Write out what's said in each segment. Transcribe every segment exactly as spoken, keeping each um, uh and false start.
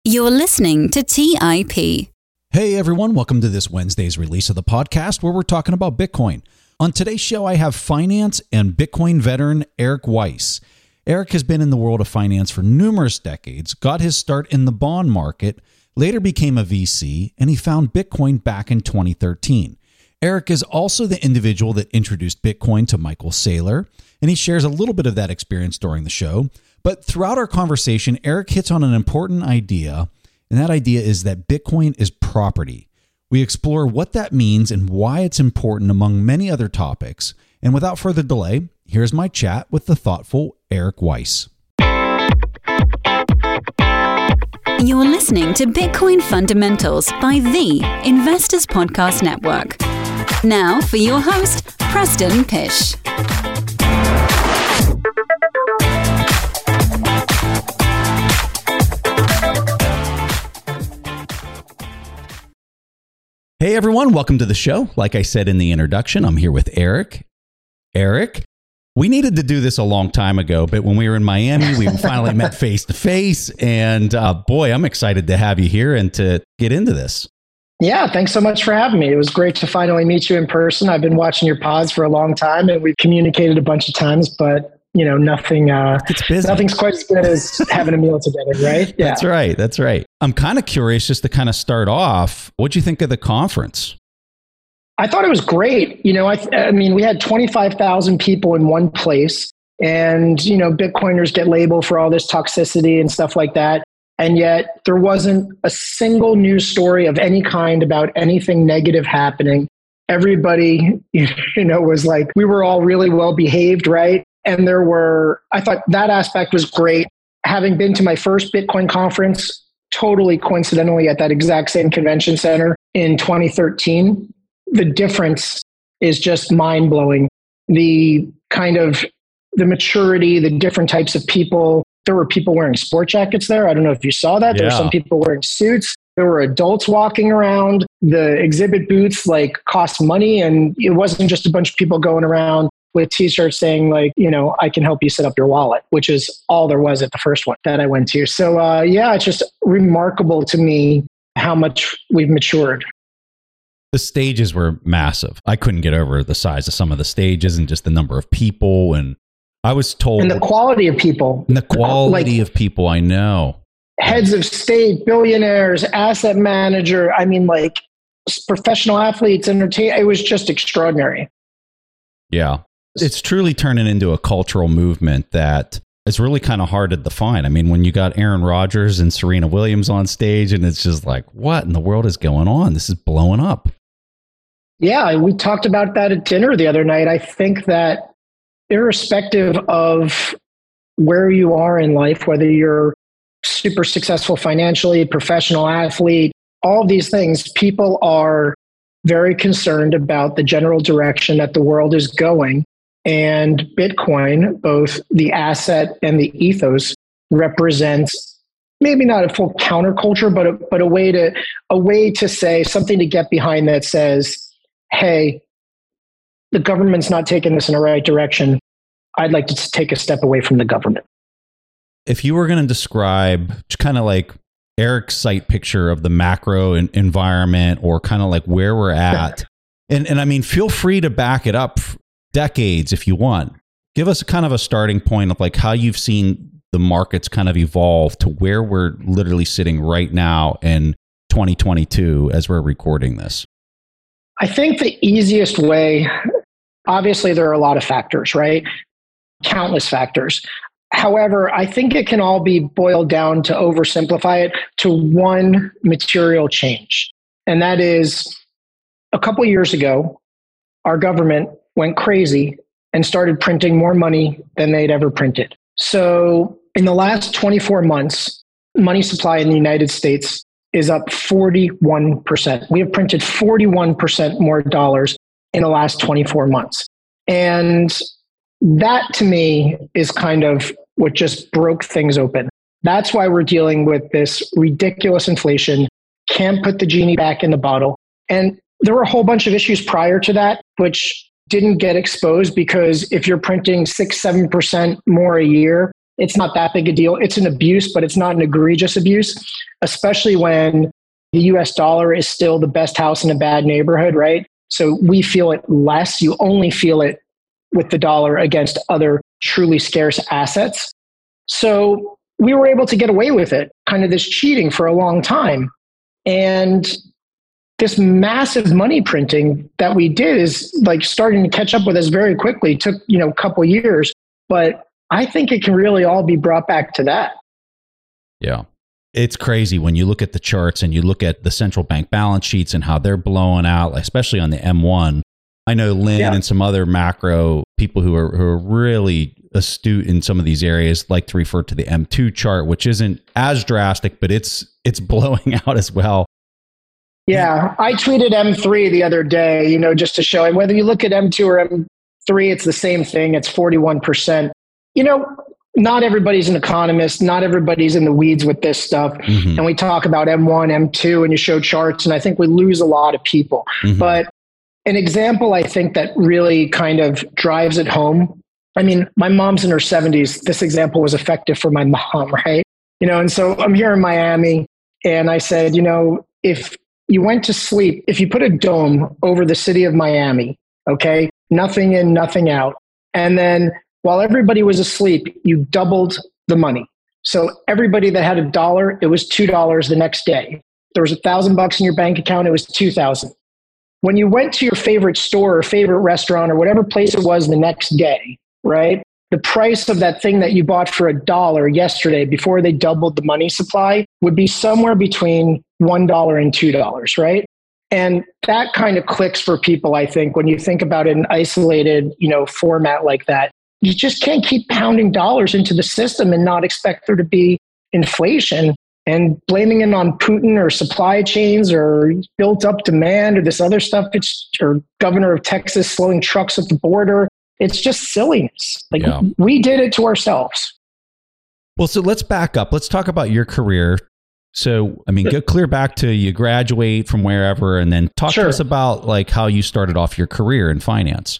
You're listening to T I P. Hey everyone, welcome to this Wednesday's release of the podcast where we're talking about Bitcoin. On today's show, I have finance and Bitcoin veteran Eric Weiss. Eric has been in the world of finance for numerous decades, got his start in the bond market, later became a V C, and he found Bitcoin back in twenty thirteen. Eric is also the individual that introduced Bitcoin to Michael Saylor, and he shares a little bit of that experience during the show. But throughout our conversation, Eric hits on an important idea, and that idea is that Bitcoin is property. We explore what that means and why it's important among many other topics. And without further delay, here's my chat with the thoughtful Eric Weiss. You're listening to Bitcoin Fundamentals by the Investors Podcast Network. Now for your host, Preston Pysh. Hey everyone, welcome to the show. Like I said in the introduction, I'm here with Eric. Eric, we needed to do this a long time ago, but when we were in Miami, we finally met face to face. And uh, boy, I'm excited to have you here and to get into this. Yeah, thanks so much for having me. It was great to finally meet you in person. I've been watching your pods for a long time, and we've communicated a bunch of times, but you know, nothing. Uh, it's busy. Nothing's quite as good as having a meal together, right? Yeah. That's right. That's right. I'm kind of curious, just to kind of start off, what'd you think of the conference? I thought it was great. You know, I, th- I mean, we had twenty-five thousand people in one place, and you know, Bitcoiners get labeled for all this toxicity and stuff like that. And yet there wasn't a single news story of any kind about anything negative happening. Everybody, you know, was like, we were all really well behaved, right? And there were, I thought that aspect was great. Having been to my first Bitcoin conference, totally coincidentally at that exact same convention center in twenty thirteen, the difference is just mind blowing. The kind of the maturity, the different types of people. There were people wearing sport jackets there. I don't know if you saw that. There Yeah. were some people wearing suits. There were adults walking around. The exhibit booths like cost money. And it wasn't just a bunch of people going around with t-shirts saying like, you know, I can help you set up your wallet, which is all there was at the first one that I went to. So uh, yeah, it's just remarkable to me how much we've matured. The stages were massive. I couldn't get over the size of some of the stages and just the number of people. And I was told... And the quality of people. And the quality like, of people, I know. Heads of state, billionaires, asset manager. I mean, like professional athletes, entertain. It was just extraordinary. Yeah. It's truly turning into a cultural movement that is really kind of hard to define. I mean, when you got Aaron Rodgers and Serena Williams on stage, and it's just like, what in the world is going on? This is blowing up. Yeah, we talked about that at dinner the other night. I think that irrespective of where you are in life, whether you're super successful financially, professional athlete, all these things, people are very concerned about the general direction that the world is going. And Bitcoin, both the asset and the ethos, represents maybe not a full counterculture, but a, but a way to a way to say something to get behind that says, hey, the government's not taking this in the right direction. I'd like to take a step away from the government. If you were going to describe kind of like Eric's sight picture of the macro in- environment or kind of like where we're at, and, and I mean, feel free to back it up decades if you want. Give us kind of a starting point of like how you've seen the markets kind of evolve to where we're literally sitting right now in twenty twenty-two as we're recording this. I think the easiest way, obviously there are a lot of factors, right? Countless factors. However, I think it can all be boiled down to oversimplify it to one material change. And that is a couple years ago, our government went crazy and started printing more money than they'd ever printed. So in the last twenty-four months, money supply in the United States is up forty-one percent. We have printed forty-one percent more dollars in the last twenty-four months. And that to me is kind of what just broke things open. That's why we're dealing with this ridiculous inflation, can't put the genie back in the bottle. And there were a whole bunch of issues prior to that, which didn't get exposed because if you're printing six, seven percent more a year, it's not that big a deal. It's an abuse, but it's not an egregious abuse, especially when the U S dollar is still the best house in a bad neighborhood, right? So we feel it less. You only feel it with the dollar against other truly scarce assets. So we were able to get away with it, kind of this cheating for a long time. And this massive money printing that we did is like starting to catch up with us very quickly. It took, you know, a couple years, but I think it can really all be brought back to that. Yeah. It's crazy when you look at the charts and you look at the central bank balance sheets and how they're blowing out, especially on the M one. I know Lynn yeah. and some other macro people who are, who are really astute in some of these areas like to refer to the M two chart, which isn't as drastic, but it's it's blowing out as well. Yeah, I tweeted M three the other day, you know, just to show him whether you look at M two or M three, it's the same thing. It's forty-one percent. You know, not everybody's an economist. Not everybody's in the weeds with this stuff. Mm-hmm. And we talk about M one, M two, and you show charts, and I think we lose a lot of people. Mm-hmm. But an example, I think, that really kind of drives it home. I mean, my mom's in her seventies. This example was effective for my mom, right? You know, and so I'm here in Miami, and I said, you know, if you went to sleep, if you put a dome over the city of Miami, okay, nothing in, nothing out, and then while everybody was asleep, you doubled the money. So everybody that had a dollar, it was two dollars the next day. There was a thousand bucks in your bank account, it was two thousand. When you went to your favorite store or favorite restaurant or whatever place it was the next day, right? The price of that thing that you bought for a dollar yesterday before they doubled the money supply would be somewhere between one dollar and two dollars, right? And that kind of clicks for people, I think, when you think about it in an isolated, you know, format like that. You just can't keep pounding dollars into the system and not expect there to be inflation and blaming it on Putin or supply chains or built up demand or this other stuff. It's or governor of Texas slowing trucks at the border. It's just silliness. Like yeah. we did it to ourselves. Well, so let's back up. Let's talk about your career. So, I mean, go clear back to you graduate from wherever, and then talk sure. to us about like how you started off your career in finance.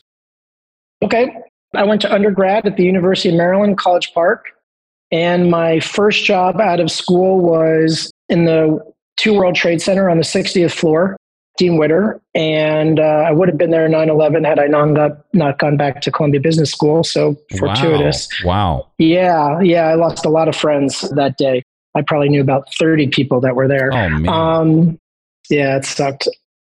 Okay. I went to undergrad at the University of Maryland, College Park. And my first job out of school was in the Two World Trade Center on the sixtieth floor, Dean Witter. And uh, I would have been there in nine eleven had I not, got, not gone back to Columbia Business School. So fortuitous. Wow. wow. Yeah. Yeah. I lost a lot of friends that day. I probably knew about thirty people that were there. Oh, man. Um, yeah, it sucked.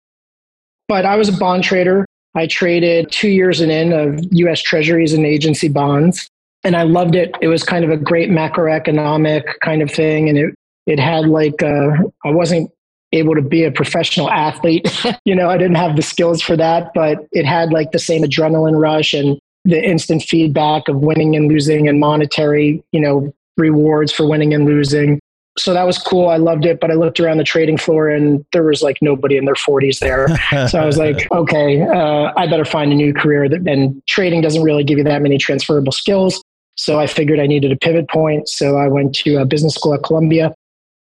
But I was a bond trader. I traded two years and in of U S Treasuries and agency bonds, and I loved it. It was kind of a great macroeconomic kind of thing. And it, it had like, uh, I wasn't able to be a professional athlete. you know, I didn't have the skills for that, but it had like the same adrenaline rush and the instant feedback of winning and losing and monetary, you know, rewards for winning and losing. So that was cool. I loved it. But I looked around the trading floor and there was like nobody in their forties there. So I was like, okay, uh, I better find a new career. That, and trading doesn't really give you that many transferable skills. So I figured I needed a pivot point. So I went to a business school at Columbia.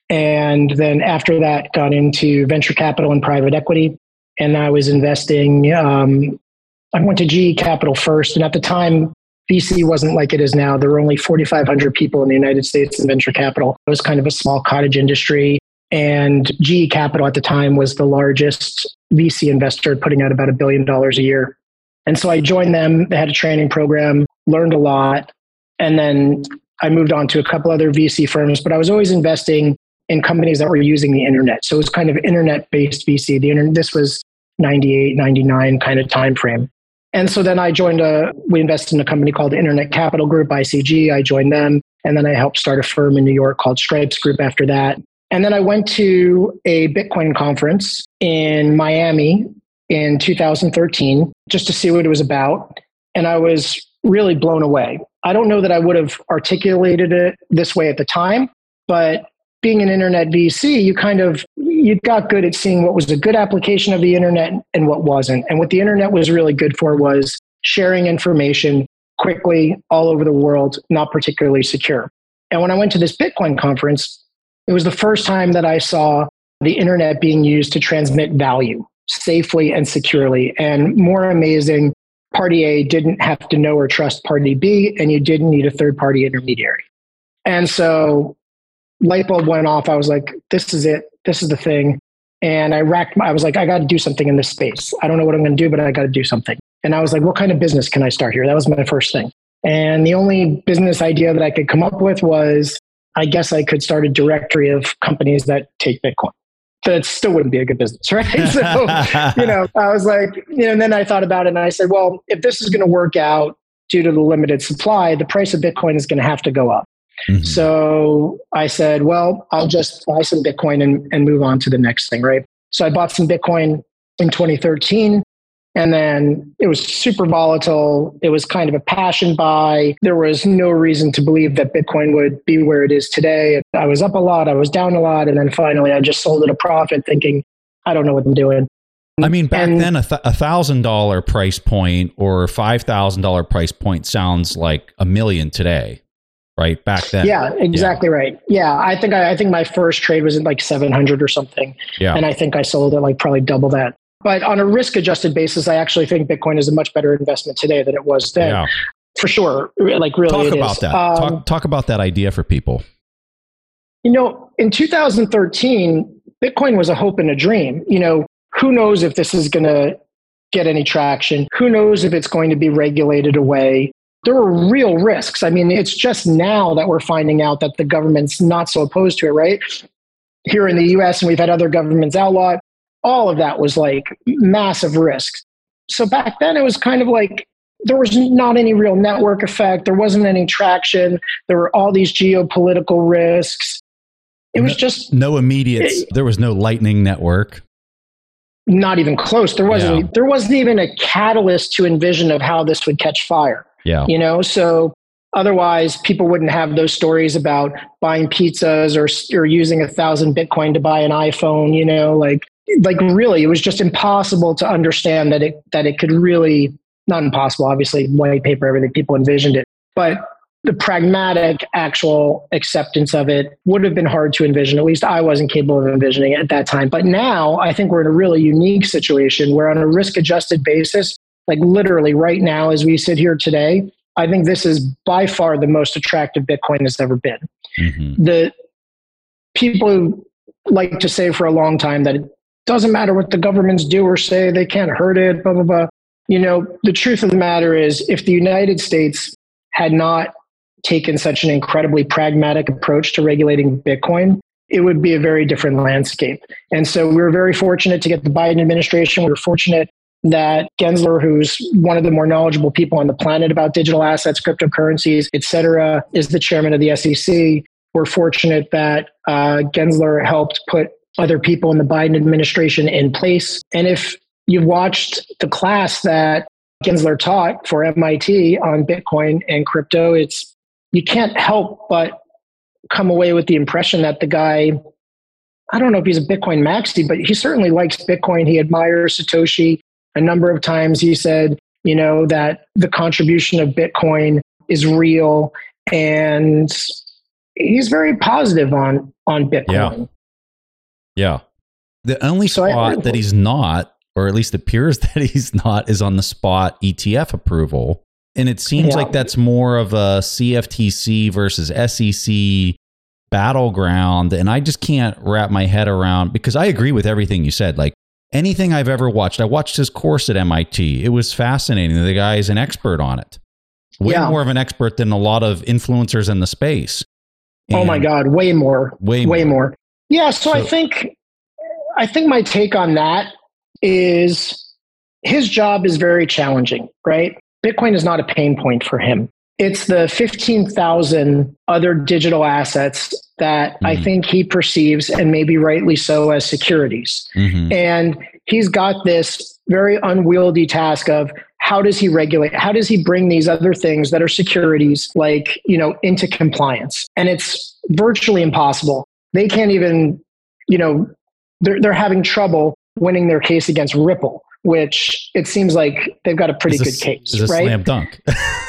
And then after that, got into venture capital and private equity. And I was investing, um, I went to G E Capital first. And at the time, V C wasn't like it is now. There were only forty-five hundred people in the United States in venture capital. It was kind of a small cottage industry. And G E Capital at the time was the largest V C investor, putting out about a billion dollars a year. And so I joined them. They had a training program, learned a lot. And then I moved on to a couple other V C firms, but I was always investing in companies that were using the internet. So it was kind of internet-based V C. The internet, this was ninety-eight, ninety-nine kind of time frame. And so then I joined a, we invested in a company called Internet Capital Group, I C G. I joined them. And then I helped start a firm in New York called Stripes Group after that. And then I went to a Bitcoin conference in Miami in two thousand thirteen, just to see what it was about. And I was really blown away. I don't know that I would have articulated it this way at the time, but being an internet V C, you kind of, you got good at seeing what was a good application of the internet and what wasn't. And what the internet was really good for was sharing information quickly all over the world, not particularly secure. And when I went to this Bitcoin conference, it was the first time that I saw the internet being used to transmit value safely and securely. And more amazing, party A didn't have to know or trust party B, and you didn't need a third-party intermediary. And so light bulb went off. I was like, this is it. This is the thing. And I racked my, I was like, I got to do something in this space. I don't know what I'm going to do, but I got to do something. And I was like, what kind of business can I start here? That was my first thing. And the only business idea that I could come up with was, I guess I could start a directory of companies that take Bitcoin. That still wouldn't be a good business, right? So, you know, I was like, you know, and then I thought about it and I said, well, if this is going to work out due to the limited supply, the price of Bitcoin is going to have to go up. Mm-hmm. So I said, well, I'll just buy some Bitcoin and, and move on to the next thing, right? So I bought some Bitcoin in twenty thirteen. And then it was super volatile. It was kind of a passion buy. There was no reason to believe that Bitcoin would be where it is today. I was up a lot. I was down a lot. And then finally, I just sold at a profit thinking, I don't know what I'm doing. I mean, back and, then, a th- one thousand dollars price point or five thousand dollars price point sounds like a million today, right? Back then. Yeah, exactly yeah. right. Yeah, I think I, I think my first trade was at like seven hundred or something. Yeah. And I think I sold at like probably double that. But on a risk-adjusted basis, I actually think Bitcoin is a much better investment today than it was then. Yeah. For sure. Like really, talk it about is. that. Um, talk, talk about that idea for people. You know, in two thousand thirteen, Bitcoin was a hope and a dream. You know, who knows if this is going to get any traction? Who knows if it's going to be regulated away? There were real risks. I mean, it's just now that we're finding out that the government's not so opposed to it, right? Here in the U S, and we've had other governments outlaw it. All of that was like massive risks. So back then it was kind of like there was not any real network effect. There wasn't any traction. There were all these geopolitical risks. It was no, just no immediate. It, there was no Lightning Network. Not even close. There wasn't. Yeah. There wasn't even a catalyst to envision of how this would catch fire. Yeah. You know. So otherwise, people wouldn't have those stories about buying pizzas or or using a thousand Bitcoin to buy an iPhone. You know, like. Like really, it was just impossible to understand that it that it could really, not impossible, obviously, white paper, everything, people envisioned it. But the pragmatic actual acceptance of it would have been hard to envision. At least I wasn't capable of envisioning it at that time. But now I think we're in a really unique situation where on a risk-adjusted basis, like literally right now as we sit here today, I think this is by far the most attractive Bitcoin has ever been. Mm-hmm. The people who like to say for a long time that it doesn't matter what the governments do or say, they can't hurt it, blah, blah, blah. You know, the truth of the matter is if the United States had not taken such an incredibly pragmatic approach to regulating Bitcoin, it would be a very different landscape. And so we were very fortunate to get the Biden administration. We were fortunate that Gensler, who's one of the more knowledgeable people on the planet about digital assets, cryptocurrencies, et cetera, is the chairman of the S E C. We're fortunate that uh, Gensler helped put other people in the Biden administration in place. And if you've watched the class that Gensler taught for M I T on Bitcoin and crypto, it's you can't help but come away with the impression that the guy, I don't know if he's a Bitcoin maxi, but he certainly likes Bitcoin. He admires Satoshi. A number of times he said, you know, that the contribution of Bitcoin is real. And he's very positive on, on Bitcoin. Yeah. Yeah. The only so spot I, that he's not, or at least appears that he's not, is on the spot E T F approval. And it seems yeah. like that's more of a C F T C versus S E C battleground. And I just can't wrap my head around, because I agree with everything you said. Like anything I've ever watched, I watched his course at M I T. It was fascinating. The guy is an expert on it. Way yeah. more of an expert than a lot of influencers in the space. And oh my God, way more. Way, way more. more. Yeah, so, so I think I think my take on that is his job is very challenging, right? Bitcoin is not a pain point for him. It's the fifteen thousand other digital assets that mm-hmm. I think he perceives, and maybe rightly so, as securities. Mm-hmm. And he's got this very unwieldy task of how does he regulate? How does he bring these other things that are securities, like, you know, into compliance? And it's virtually impossible. They can't even, you know, they're, they're having trouble winning their case against Ripple, which it seems like they've got a pretty it's good a, case, it's right? a slam dunk.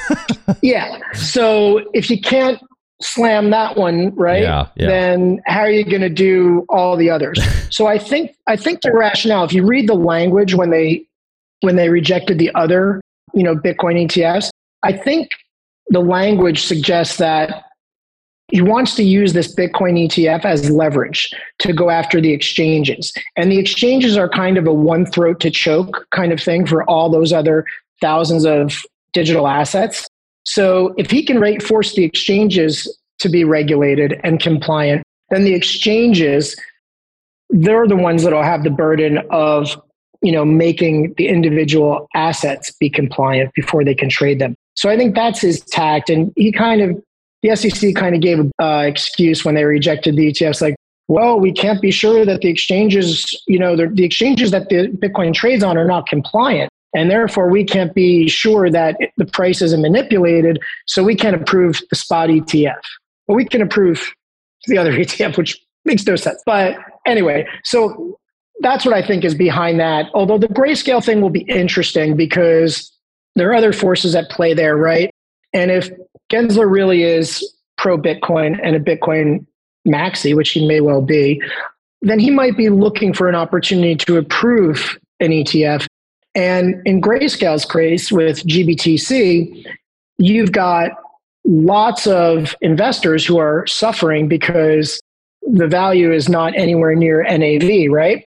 Yeah. So if you can't slam that one, right, yeah, yeah. then how are you going to do all the others? So I think I think the rationale, if you read the language when they when they rejected the other, you know, Bitcoin E T Fs, I think the language suggests that he wants to use this Bitcoin E T F as leverage to go after the exchanges. And the exchanges are kind of a one throat to choke kind of thing for all those other thousands of digital assets. So if he can rate force the exchanges to be regulated and compliant, then the exchanges, they're the ones that will have the burden of, you know, making the individual assets be compliant before they can trade them. So I think that's his tact. And he kind of, the S E C kind of gave an uh, excuse when they rejected the E T Fs, like, well, we can't be sure that the exchanges, you know, the, the exchanges that the Bitcoin trades on are not compliant. And therefore, we can't be sure that the price isn't manipulated. So we can't approve the spot E T F. But we can approve the other E T F, which makes no sense. But anyway, so that's what I think is behind that. Although the Grayscale thing will be interesting because there are other forces at play there, right? And if Gensler really is pro-Bitcoin and a Bitcoin maxi, which he may well be, then he might be looking for an opportunity to approve an E T F. And in Grayscale's case with G B T C, you've got lots of investors who are suffering because the value is not anywhere near N A V, right?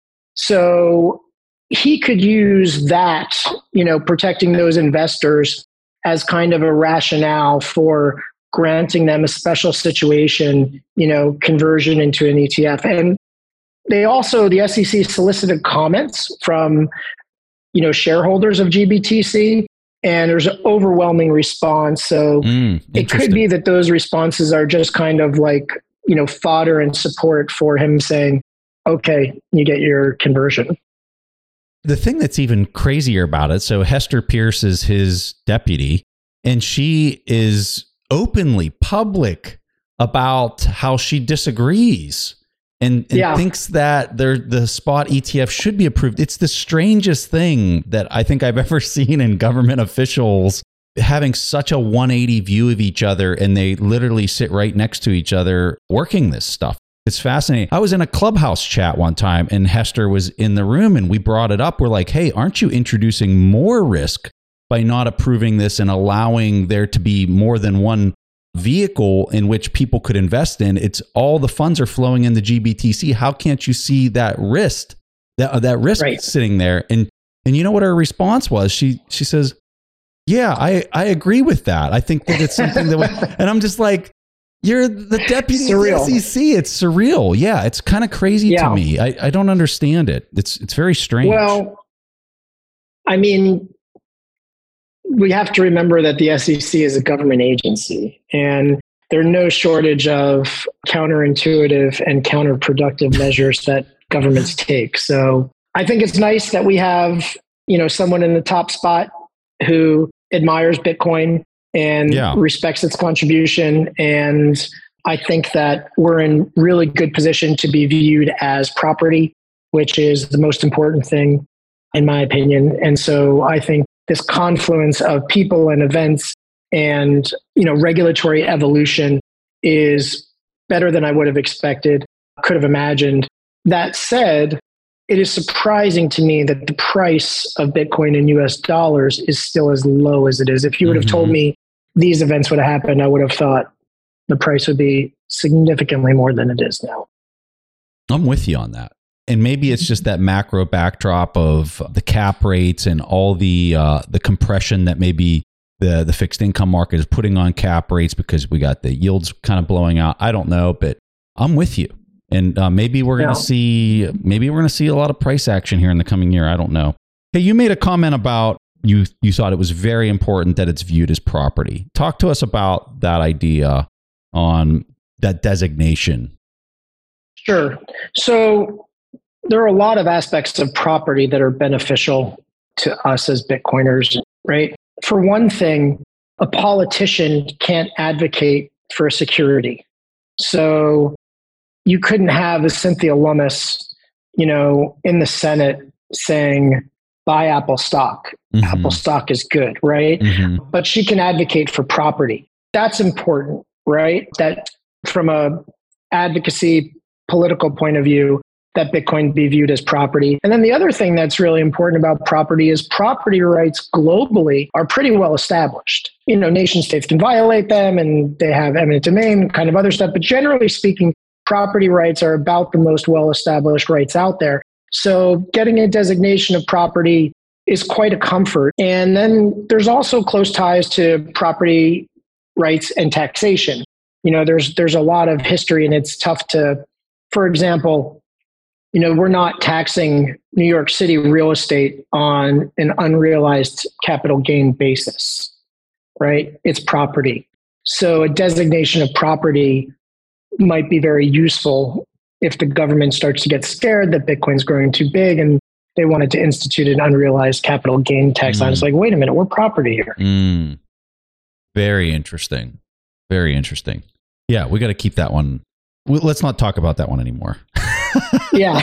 So he could use that, you know, protecting those investors as kind of a rationale for granting them a special situation, you know, conversion into an E T F. And they also, the S E C solicited comments from, you know, shareholders of G B T C, and there's an overwhelming response. So mm, it could be that those responses are just kind of like, you know, fodder and support for him saying, okay, you get your conversion. The thing that's even crazier about it, so Hester Peirce is his deputy, and she is openly public about how she disagrees and, and yeah. thinks that the spot E T F should be approved. It's the strangest thing that I think I've ever seen in government officials having such a one eighty view of each other, and they literally sit right next to each other working this stuff. It's fascinating. I was in a Clubhouse chat one time and Hester was in the room and we brought it up. We're like, hey, aren't you introducing more risk by not approving this and allowing there to be more than one vehicle in which people could invest in? It's all the funds are flowing into G B T C. How can't you see that risk, that, that risk right. sitting there? And, and you know what her response was? She, she says, yeah, I, I agree with that. I think that it's something that, and I'm just like, you're the deputy of the S E C. It's surreal. Yeah, it's kind of crazy yeah. to me. I, I don't understand it. It's it's very strange. Well, I mean, we have to remember that the S E C is a government agency, and there are no shortage of counterintuitive and counterproductive measures that governments take. So I think it's nice that we have, you know, someone in the top spot who admires Bitcoin and yeah. respects its contribution. And I think that we're in really good position to be viewed as property, which is the most important thing, in my opinion. And so I think this confluence of people and events and, you know, regulatory evolution is better than I would have expected, could have imagined. That said, it is surprising to me that the price of Bitcoin in U S dollars is still as low as it is. If you would have mm-hmm. told me these events would have happened, I would have thought the price would be significantly more than it is now. I'm with you on that. And maybe it's just that macro backdrop of the cap rates and all the uh, the compression that maybe the, the fixed income market is putting on cap rates because we got the yields kind of blowing out. I don't know, but I'm with you. And uh, maybe we're going to see maybe we're going to see a lot of price action here in the coming year. I don't know. Hey, you made a comment about you you thought it was very important that it's viewed as property. Talk to us about that idea on that designation. Sure. So there are a lot of aspects of property that are beneficial to us as Bitcoiners, right? For one thing, a politician can't advocate for a security. So you couldn't have a Cynthia Lummis, you know, in the Senate saying, buy Apple stock. Mm-hmm. Apple stock is good, right? Mm-hmm. But she can advocate for property. That's important, right? That from a advocacy political point of view, that Bitcoin be viewed as property. And then the other thing that's really important about property is property rights globally are pretty well established. You know, nation states can violate them and they have eminent domain, kind of other stuff. But generally speaking, property rights are about the most well-established rights out there. So getting a designation of property is quite a comfort. And then there's also close ties to property rights and taxation. You know, there's there's a lot of history, and it's tough to, for example, you know, we're not taxing New York City real estate on an unrealized capital gain basis, right? It's property. So a designation of property might be very useful if the government starts to get scared that Bitcoin's growing too big and they wanted to institute an unrealized capital gain tax mm. on. It's like, wait a minute, we're property here. Mm. Very interesting. Very interesting. Yeah, we got to keep that one. Let's not talk about that one anymore. Yeah.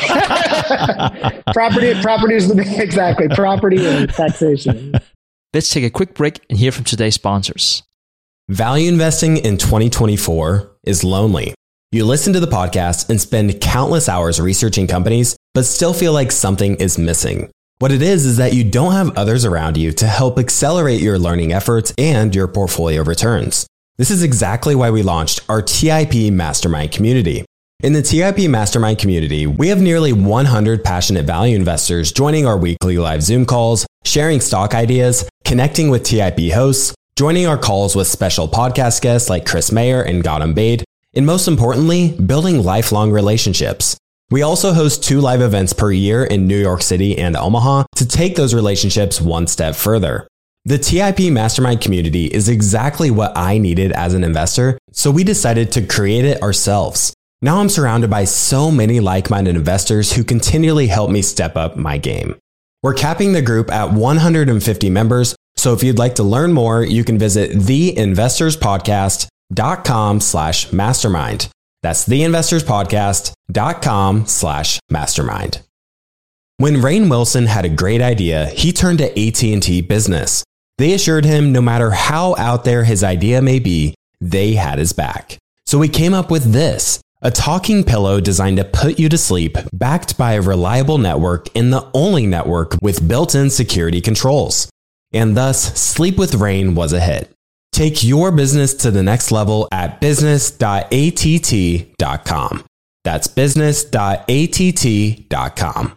property, property is the, exactly, property and taxation. Let's take a quick break and hear from today's sponsors. Value investing in twenty twenty-four is lonely. You listen to the podcast and spend countless hours researching companies, but still feel like something is missing. What it is is that you don't have others around you to help accelerate your learning efforts and your portfolio returns. This is exactly why we launched our T I P Mastermind community. In the T I P Mastermind community, we have nearly one hundred passionate value investors joining our weekly live Zoom calls, sharing stock ideas, connecting with T I P hosts, joining our calls with special podcast guests like Chris Mayer and Gautam Baid, and most importantly, building lifelong relationships. We also host two live events per year in New York City and Omaha to take those relationships one step further. The T I P Mastermind community is exactly what I needed as an investor, so we decided to create it ourselves. Now I'm surrounded by so many like-minded investors who continually help me step up my game. We're capping the group at one hundred fifty members, so if you'd like to learn more, you can visit theinvestorspodcast.com slash mastermind. That's theinvestorspodcast.com slash mastermind. When Rainn Wilson had a great idea, he turned to A T and T Business. They assured him no matter how out there his idea may be, they had his back. So we came up with this, a talking pillow designed to put you to sleep, backed by a reliable network and the only network with built-in security controls. And thus, Sleep with Rainn was a hit. Take your business to the next level at business dot a t t dot com. That's business dot a t t dot com.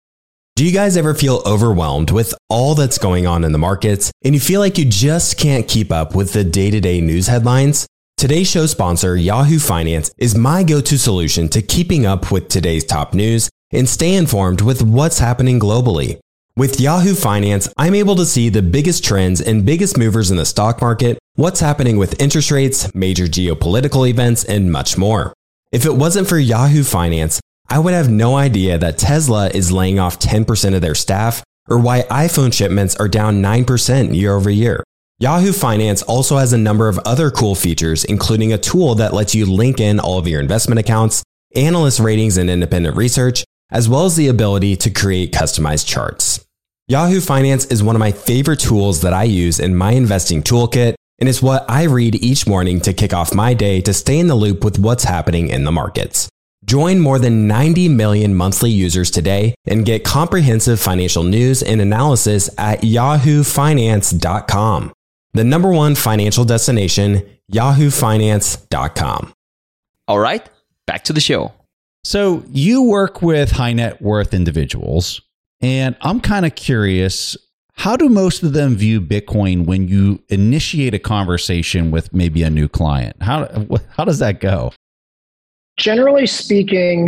Do you guys ever feel overwhelmed with all that's going on in the markets and you feel like you just can't keep up with the day-to-day news headlines? Today's show sponsor, Yahoo Finance, is my go-to solution to keeping up with today's top news and stay informed with what's happening globally. With Yahoo Finance, I'm able to see the biggest trends and biggest movers in the stock market, what's happening with interest rates, major geopolitical events, and much more. If it wasn't for Yahoo Finance, I would have no idea that Tesla is laying off ten percent of their staff or why iPhone shipments are down nine percent year over year. Yahoo Finance also has a number of other cool features, including a tool that lets you link in all of your investment accounts, analyst ratings and independent research, as well as the ability to create customized charts. Yahoo Finance is one of my favorite tools that I use in my investing toolkit, and it's what I read each morning to kick off my day to stay in the loop with what's happening in the markets. Join more than ninety million monthly users today and get comprehensive financial news and analysis at yahoo finance dot com. The number one financial destination, yahoo finance dot com. All right, back to the show. So you work with high net worth individuals, and I'm kind of curious, how do most of them view Bitcoin when you initiate a conversation with maybe a new client? How, how does that go? Generally speaking,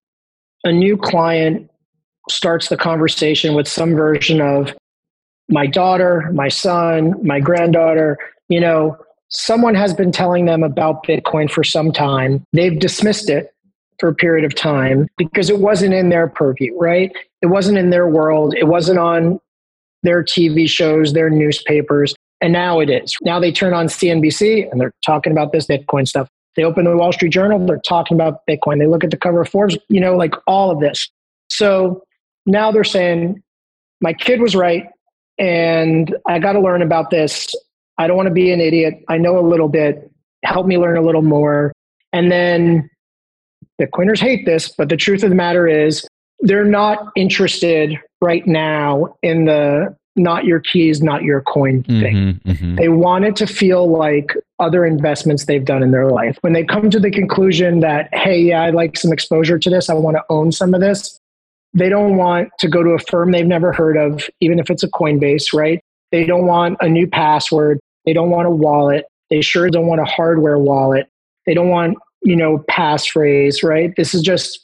a new client starts the conversation with some version of my daughter, my son, my granddaughter. You know, someone has been telling them about Bitcoin for some time. They've dismissed it for a period of time because it wasn't in their purview, right? It wasn't in their world. It wasn't on their T V shows, their newspapers. And now it is. Now they turn on C N B C and they're talking about this Bitcoin stuff. They open the Wall Street Journal, they're talking about Bitcoin. They look at the cover of Forbes, you know, like all of this. So now they're saying, my kid was right, and I got to learn about this. I don't want to be an idiot. I know a little bit. Help me learn a little more. And then Bitcoiners hate this, but the truth of the matter is they're not interested right now in the not your keys, not your coin thing. Mm-hmm, mm-hmm. They want it to feel like other investments they've done in their life. When they come to the conclusion that, hey, yeah, I'd like some exposure to this, I want to own some of this, they don't want to go to a firm they've never heard of, even if it's a Coinbase, right? They don't want a new password. They don't want a wallet. They sure don't want a hardware wallet. They don't want, you know, passphrase, right? This is just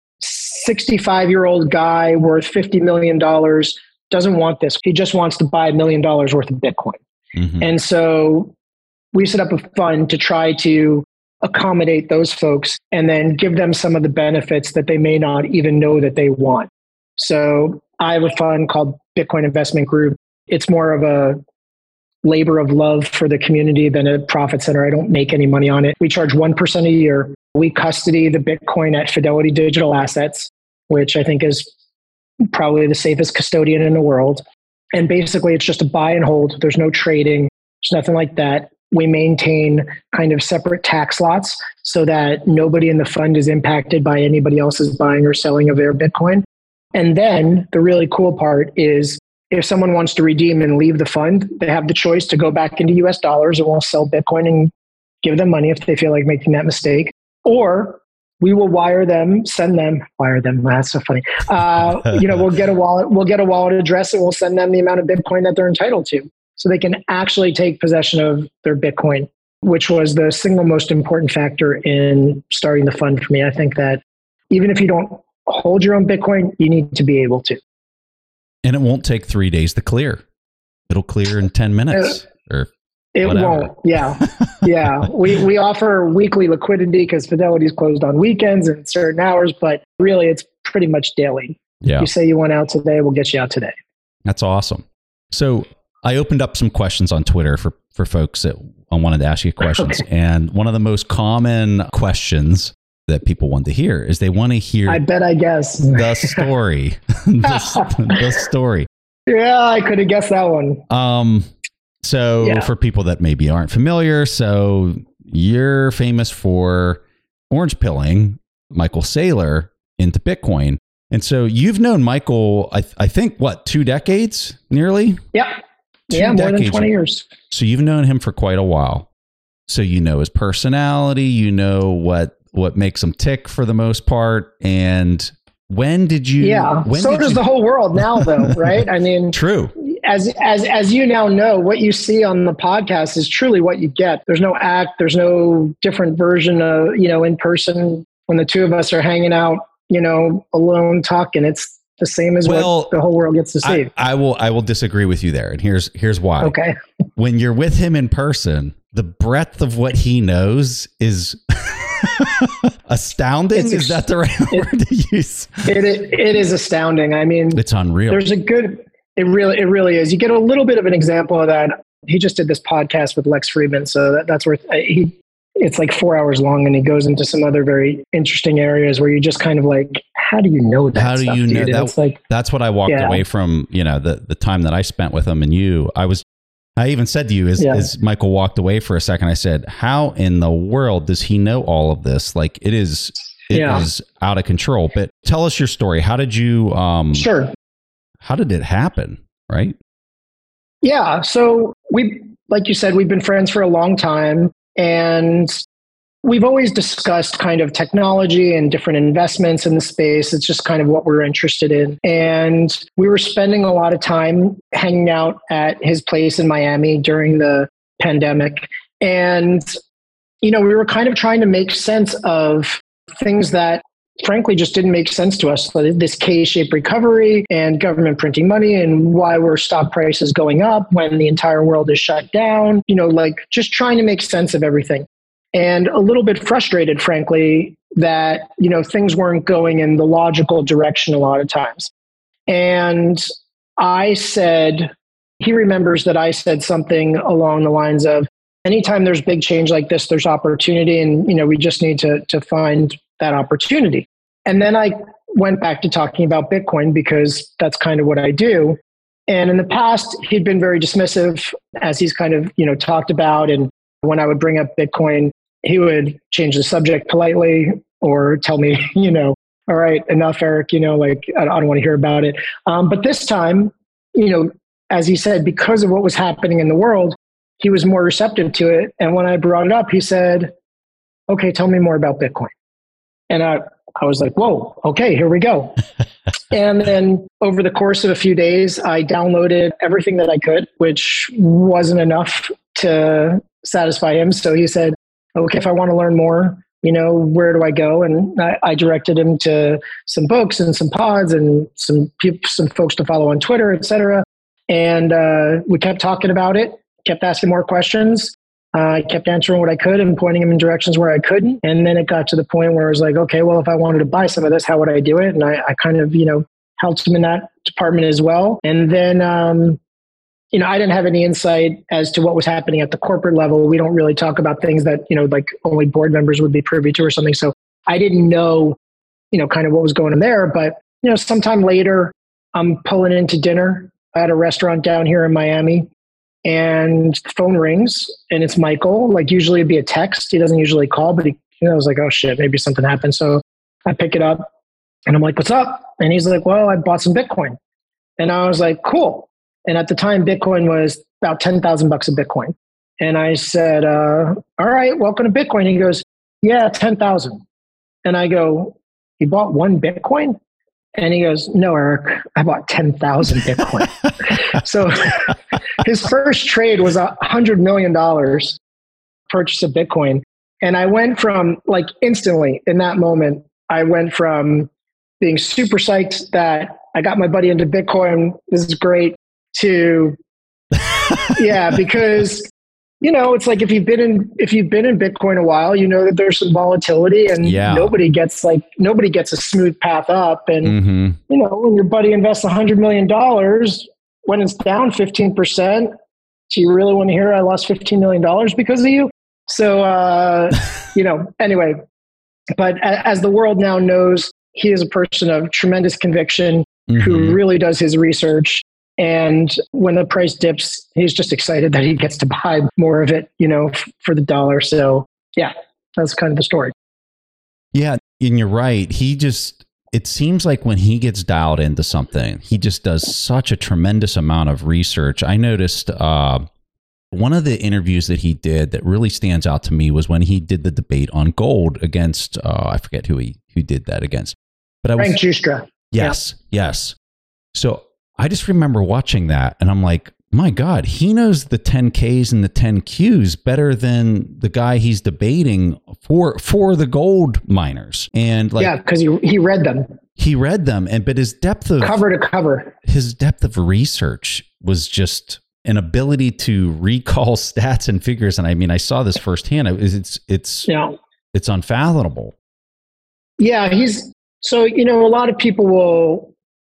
sixty-five-year-old guy worth fifty million dollars doesn't want this. He just wants to buy a million dollars worth of Bitcoin. Mm-hmm. And so we set up a fund to try to accommodate those folks and then give them some of the benefits that they may not even know that they want. So I have a fund called Bitcoin Investment Group. It's more of a labor of love for the community than a profit center. I don't make any money on it. We charge one percent a year. We custody the Bitcoin at Fidelity Digital Assets, which I think is probably the safest custodian in the world. And basically it's just a buy and hold. There's no trading. There's nothing like that. We maintain kind of separate tax lots so that nobody in the fund is impacted by anybody else's buying or selling of their Bitcoin. And then the really cool part is if someone wants to redeem and leave the fund, they have the choice to go back into U S dollars and we'll sell Bitcoin and give them money if they feel like making that mistake. Or we will wire them, send them, wire them. That's so funny. Uh, you know, we'll get a wallet, we'll get a wallet address and we'll send them the amount of Bitcoin that they're entitled to. So they can actually take possession of their Bitcoin, which was the single most important factor in starting the fund for me. I think that even if you don't hold your own Bitcoin, you need to be able to. And it won't take three days to clear. It'll clear in ten minutes uh, or It whatever. won't. Yeah. Yeah. we, we offer weekly liquidity because Fidelity's closed on weekends and certain hours, but really it's pretty much daily. Yeah. You say you want out today, we'll get you out today. That's awesome. So I opened up some questions on Twitter for, for folks that I wanted to ask you questions. Okay. And one of the most common questions that people want to hear is they want to hear I bet I guess the story. the, the story. Yeah, I could have guessed that one. Um So yeah. For people that maybe aren't familiar, so you're famous for orange pilling Michael Saylor into Bitcoin. And so you've known Michael, I, th- I think, what, two decades nearly? Yep. Two yeah, more decades. than twenty years. So you've known him for quite a while. So you know his personality, you know what what makes him tick for the most part. And when did you... Yeah, when so did does you, the whole world now, though, right? I mean... True. As as as you now know, what you see on the podcast is truly what you get. There's no act. There's no different version of, you know, in person when the two of us are hanging out, you know, alone talking. It's the same as well, what the whole world gets to see. I, I will I will disagree with you there, and here's here's why. Okay. When you're with him in person, the breadth of what he knows is astounding. It's, is that the right it, word to use? It it is astounding. I mean, it's unreal. There's a good. It really, it really is. You get a little bit of an example of that. He just did this podcast with Lex Friedman, so that, that's worth. He, it's like four hours long, and he goes into some other very interesting areas where you just kind of like, how do you know that? How do stuff, you know dude? that? It's like, that's what I walked yeah. away from. You know, the the time that I spent with him and you. I was. I even said to you, as, yeah. as Michael walked away for a second, I said, "How in the world does he know all of this? Like, it is, it yeah. is out of control." But tell us your story. How did you? Um, sure. How did it happen? Right. Yeah. So we, like you said, we've been friends for a long time, and we've always discussed kind of technology and different investments in the space. It's just kind of what we're interested in. And we were spending a lot of time hanging out at his place in Miami during the pandemic. And, you know, we were kind of trying to make sense of things that frankly just didn't make sense to us. So this K-shaped recovery and government printing money, and why were stock prices going up when the entire world is shut down, you know, like just trying to make sense of everything. And a little bit frustrated, frankly, that, you know, things weren't going in the logical direction a lot of times. And I said, he remembers that I said something along the lines of, anytime there's big change like this, there's opportunity, and, you know, we just need to to find that opportunity. And then I went back to talking about Bitcoin because that's kind of what I do. And in the past, he'd been very dismissive, as he's kind of, you know, talked about. And when I would bring up Bitcoin, he would change the subject politely, or tell me, you know, all right, enough, Eric, you know, like, I, I don't want to hear about it. Um, but this time, you know, as he said, because of what was happening in the world, he was more receptive to it. And when I brought it up, he said, okay, tell me more about Bitcoin. And I, I was like, whoa, okay, here we go. And then over the course of a few days, I downloaded everything that I could, which wasn't enough to satisfy him. So he said, okay, if I want to learn more, you know, where do I go? And I, I directed him to some books and some pods and some people, some folks to follow on Twitter, et cetera. And uh, we kept talking about it, kept asking more questions. Uh, I kept answering what I could and pointing him in directions where I couldn't. And then it got to the point where I was like, okay, well, if I wanted to buy some of this, how would I do it? And I, I kind of, you know, helped him in that department as well. And then, um, you know, I didn't have any insight as to what was happening at the corporate level. We don't really talk about things that, you know, like only board members would be privy to or something. So I didn't know, you know, kind of what was going on there. But, you know, sometime later, I'm pulling into dinner at a restaurant down here in Miami. And the phone rings and it's Michael. Like usually it'd be a text. He doesn't usually call, but he, you know, I was like, oh shit, maybe something happened. So I pick it up and I'm like, what's up? And he's like, well, I bought some Bitcoin. And I was like, cool. And at the time, Bitcoin was about ten thousand bucks a Bitcoin. And I said, uh, all right, welcome to Bitcoin. He goes, yeah, ten thousand. And I go, you bought one Bitcoin? And he goes, no, Eric, I bought ten thousand Bitcoin. So his first trade was one hundred million dollars purchase of Bitcoin. And I went from, like, instantly in that moment, I went from being super psyched that I got my buddy into Bitcoin, this is great, to, yeah, because, you know, it's like if you've been in if you've been in Bitcoin a while, you know that there's some volatility and yeah. nobody gets like nobody gets a smooth path up. And mm-hmm. you know, when your buddy invests a hundred million dollars, when it's down fifteen percent, do you really want to hear I lost fifteen million dollars because of you? So uh, you know, anyway. But as the world now knows, he is a person of tremendous conviction mm-hmm. who really does his research. And when the price dips, he's just excited that he gets to buy more of it, you know, f- for the dollar. So yeah, that's kind of the story. Yeah. And you're right. He just, it seems like when he gets dialed into something, he just does such a tremendous amount of research. I noticed uh, one of the interviews that he did that really stands out to me was when he did the debate on gold against, uh, I forget who he, who did that against. But I was, Frank Giustra. Yes. Yeah. Yes. So I just remember watching that and I'm like, my God, he knows the ten Ks and the ten Qs better than the guy he's debating for for the gold miners. And like, yeah, because he he read them. He read them, and but his depth of cover to cover, his depth of research was just an ability to recall stats and figures. And I mean, I saw this firsthand. It's it's it's, yeah. it's unfathomable. Yeah, he's so you know a lot of people will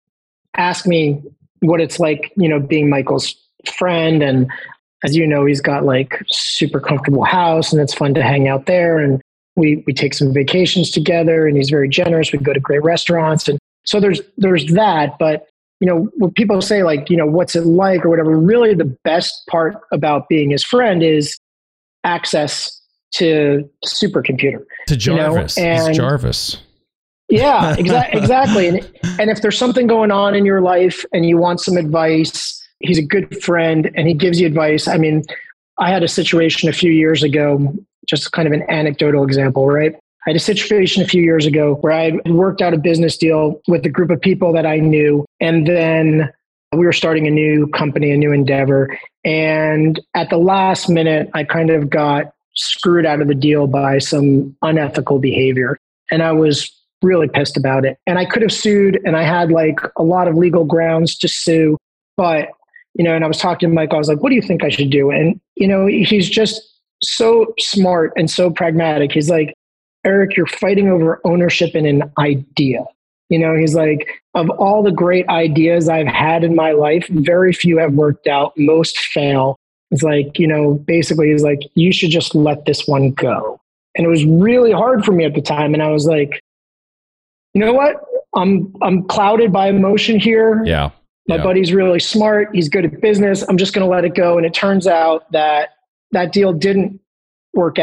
ask me what it's like, you know, being Michael's friend. And as you know, he's got like super comfortable house and it's fun to hang out there. And we, we take some vacations together and he's very generous. We go to great restaurants. And so there's, there's that. But, you know, when people say like, you know, what's it like or whatever, really the best part about being his friend is access to supercomputer. To Jarvis. You know? And it's Jarvis. Yeah, exa- exactly. And, and if there's something going on in your life and you want some advice, he's a good friend and he gives you advice. I mean, I had a situation a few years ago, just kind of an anecdotal example, right? I had a situation a few years ago where I had worked out a business deal with a group of people that I knew. And then we were starting a new company, a new endeavor. And at the last minute, I kind of got screwed out of the deal by some unethical behavior. And I was really pissed about it. And I could have sued and I had like a lot of legal grounds to sue. But, you know, and I was talking to Michael, I was like, what do you think I should do? And, you know, he's just so smart and so pragmatic. He's like, Eric, you're fighting over ownership in an idea. You know, he's like, of all the great ideas I've had in my life, very few have worked out. Most fail. It's like, you know, basically he's like, you should just let this one go. And it was really hard for me at the time. And I was like, you know what? I'm I'm clouded by emotion here. Yeah. My yeah. buddy's really smart. He's good at business. I'm just going to let it go. And it turns out that that deal didn't work out.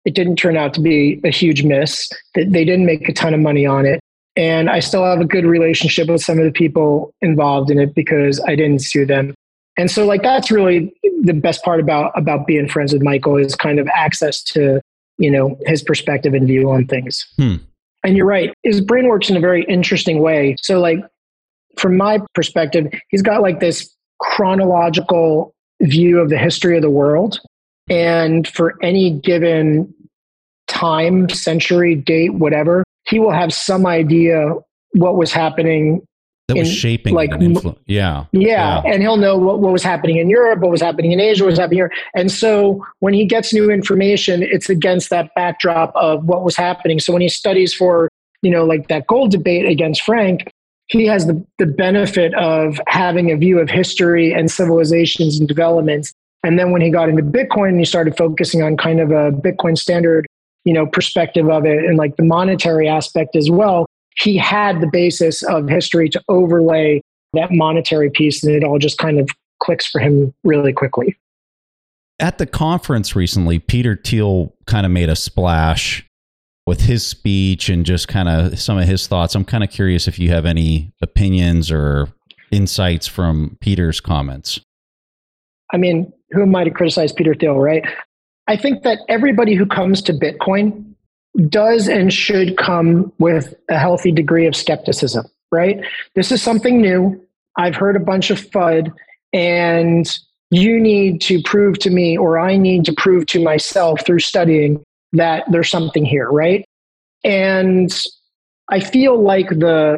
it didn't turn out to be a huge miss. They didn't make a ton of money on it. And I still have a good relationship with some of the people involved in it because I didn't sue them. And so like, that's really the best part about, about being friends with Michael is kind of access to, you know, his perspective and view on things. Hmm. And you're right. His brain works in a very interesting way. So like, from my perspective, he's got like this chronological view of the history of the world. And for any given time, century, date, whatever, he will have some idea what was happening. That was in, shaping like, influ- yeah. yeah. Yeah. And he'll know what, what was happening in Europe, what was happening in Asia, what was happening here. And so when he gets new information, it's against that backdrop of what was happening. So when he studies for, you know, like that gold debate against Frank, he has the, the benefit of having a view of history and civilizations and developments. And then when he got into Bitcoin and he started focusing on kind of a Bitcoin standard, you know, perspective of it and like the monetary aspect as well, he had the basis of history to overlay that monetary piece, and it all just kind of clicks for him really quickly. At the conference recently, Peter Thiel kind of made a splash with his speech and just kind of some of his thoughts. I'm kind of curious if you have any opinions or insights from Peter's comments. I mean, who am I to criticize Peter Thiel, right? I think that everybody who comes to Bitcoin does and should come with a healthy degree of skepticism, right? This is something new. I've heard a bunch of FUD, and you need to prove to me, or I need to prove to myself through studying that there's something here, right? And I feel like the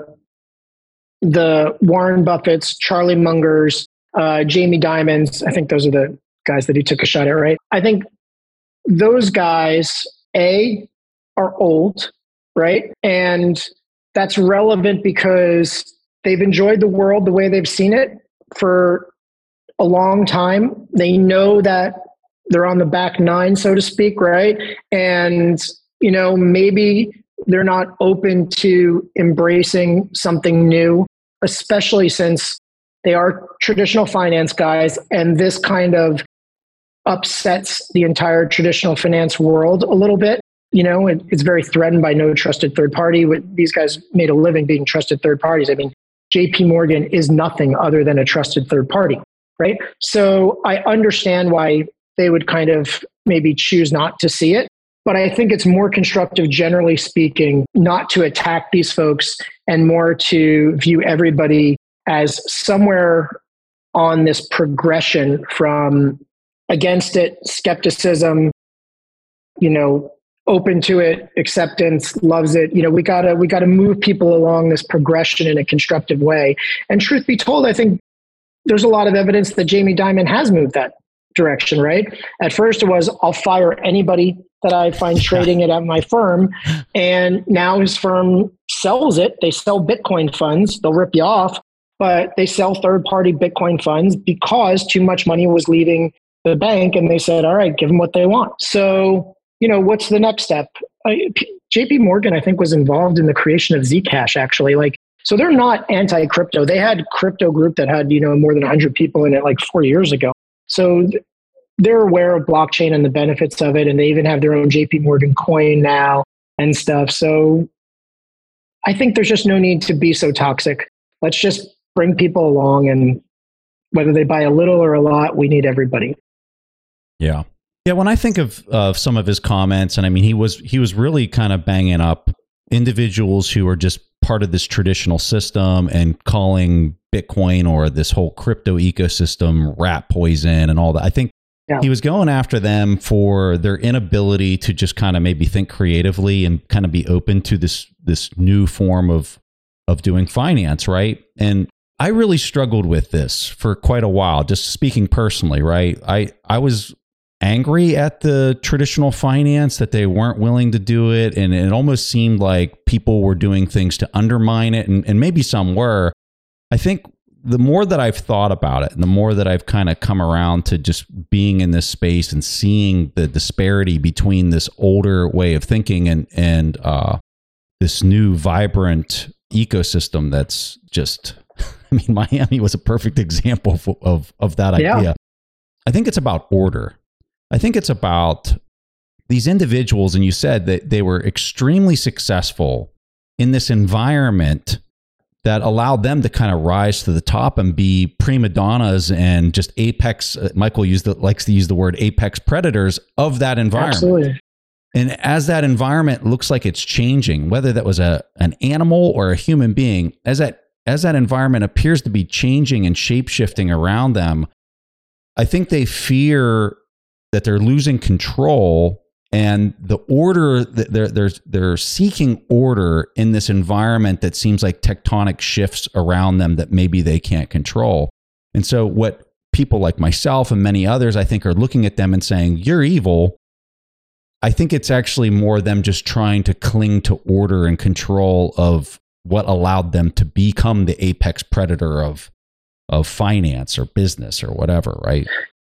the Warren Buffetts, Charlie Mungers, uh, Jamie Dimons, I think those are the guys that he took a shot at, right? I think those guys, A, are old, right? And that's relevant because they've enjoyed the world the way they've seen it for a long time. They know that they're on the back nine, so to speak, right? And, you know, maybe they're not open to embracing something new, especially since they are traditional finance guys, and this kind of upsets the entire traditional finance world a little bit. You know, it, it's very threatened by no trusted third party. These guys made a living being trusted third parties. I mean, J P Morgan is nothing other than a trusted third party, right? So I understand why they would kind of maybe choose not to see it. But I think it's more constructive, generally speaking, not to attack these folks and more to view everybody as somewhere on this progression from against it, skepticism, you know, open to it, acceptance, loves it. You know, we gotta we gotta move people along this progression in a constructive way. And truth be told, I think there's a lot of evidence that Jamie Dimon has moved that direction, right? At first it was, I'll fire anybody that I find trading it at my firm. And now his firm sells it. They sell Bitcoin funds. They'll rip you off, but they sell third-party Bitcoin funds because too much money was leaving the bank. And they said, all right, give them what they want. So, you know, what's the next step? Uh, J P Morgan, I think, was involved in the creation of Zcash, actually. Like, so they're not anti-crypto. They had a crypto group that had, you know, more than one hundred people in it like four years ago. So they're aware of blockchain and the benefits of it. And they even have their own J P Morgan coin now and stuff. So I think there's just no need to be so toxic. Let's just bring people along, and whether they buy a little or a lot, we need everybody. Yeah. Yeah, when I think of uh, some of his comments, and I mean, he was he was really kind of banging up individuals who are just part of this traditional system and calling Bitcoin or this whole crypto ecosystem rat poison and all that. I think yeah. he was going after them for their inability to just kind of maybe think creatively and kind of be open to this this new form of of doing finance, right? And I really struggled with this for quite a while, just speaking personally, right? I I was angry at the traditional finance that they weren't willing to do it. And it almost seemed like people were doing things to undermine it. And, and maybe some were. I think the more that I've thought about it and the more that I've kind of come around to just being in this space and seeing the disparity between this older way of thinking and, and uh, this new vibrant ecosystem that's just, I mean, Miami was a perfect example of, of, of that idea. Yeah. I think it's about order. I think it's about these individuals, and you said that they were extremely successful in this environment that allowed them to kind of rise to the top and be prima donnas and just apex. Uh, Michael used the, likes to use the word apex predators of that environment. Absolutely. And as that environment looks like it's changing, whether that was a an animal or a human being, as that as that environment appears to be changing and shape-shifting around them, I think they fear that they're losing control, and the order that they're they're they're seeking order in this environment that seems like tectonic shifts around them that maybe they can't control. And so what people like myself and many others, I think, are looking at them and saying, "You're evil." I think it's actually more them just trying to cling to order and control of what allowed them to become the apex predator of of finance or business or whatever, right?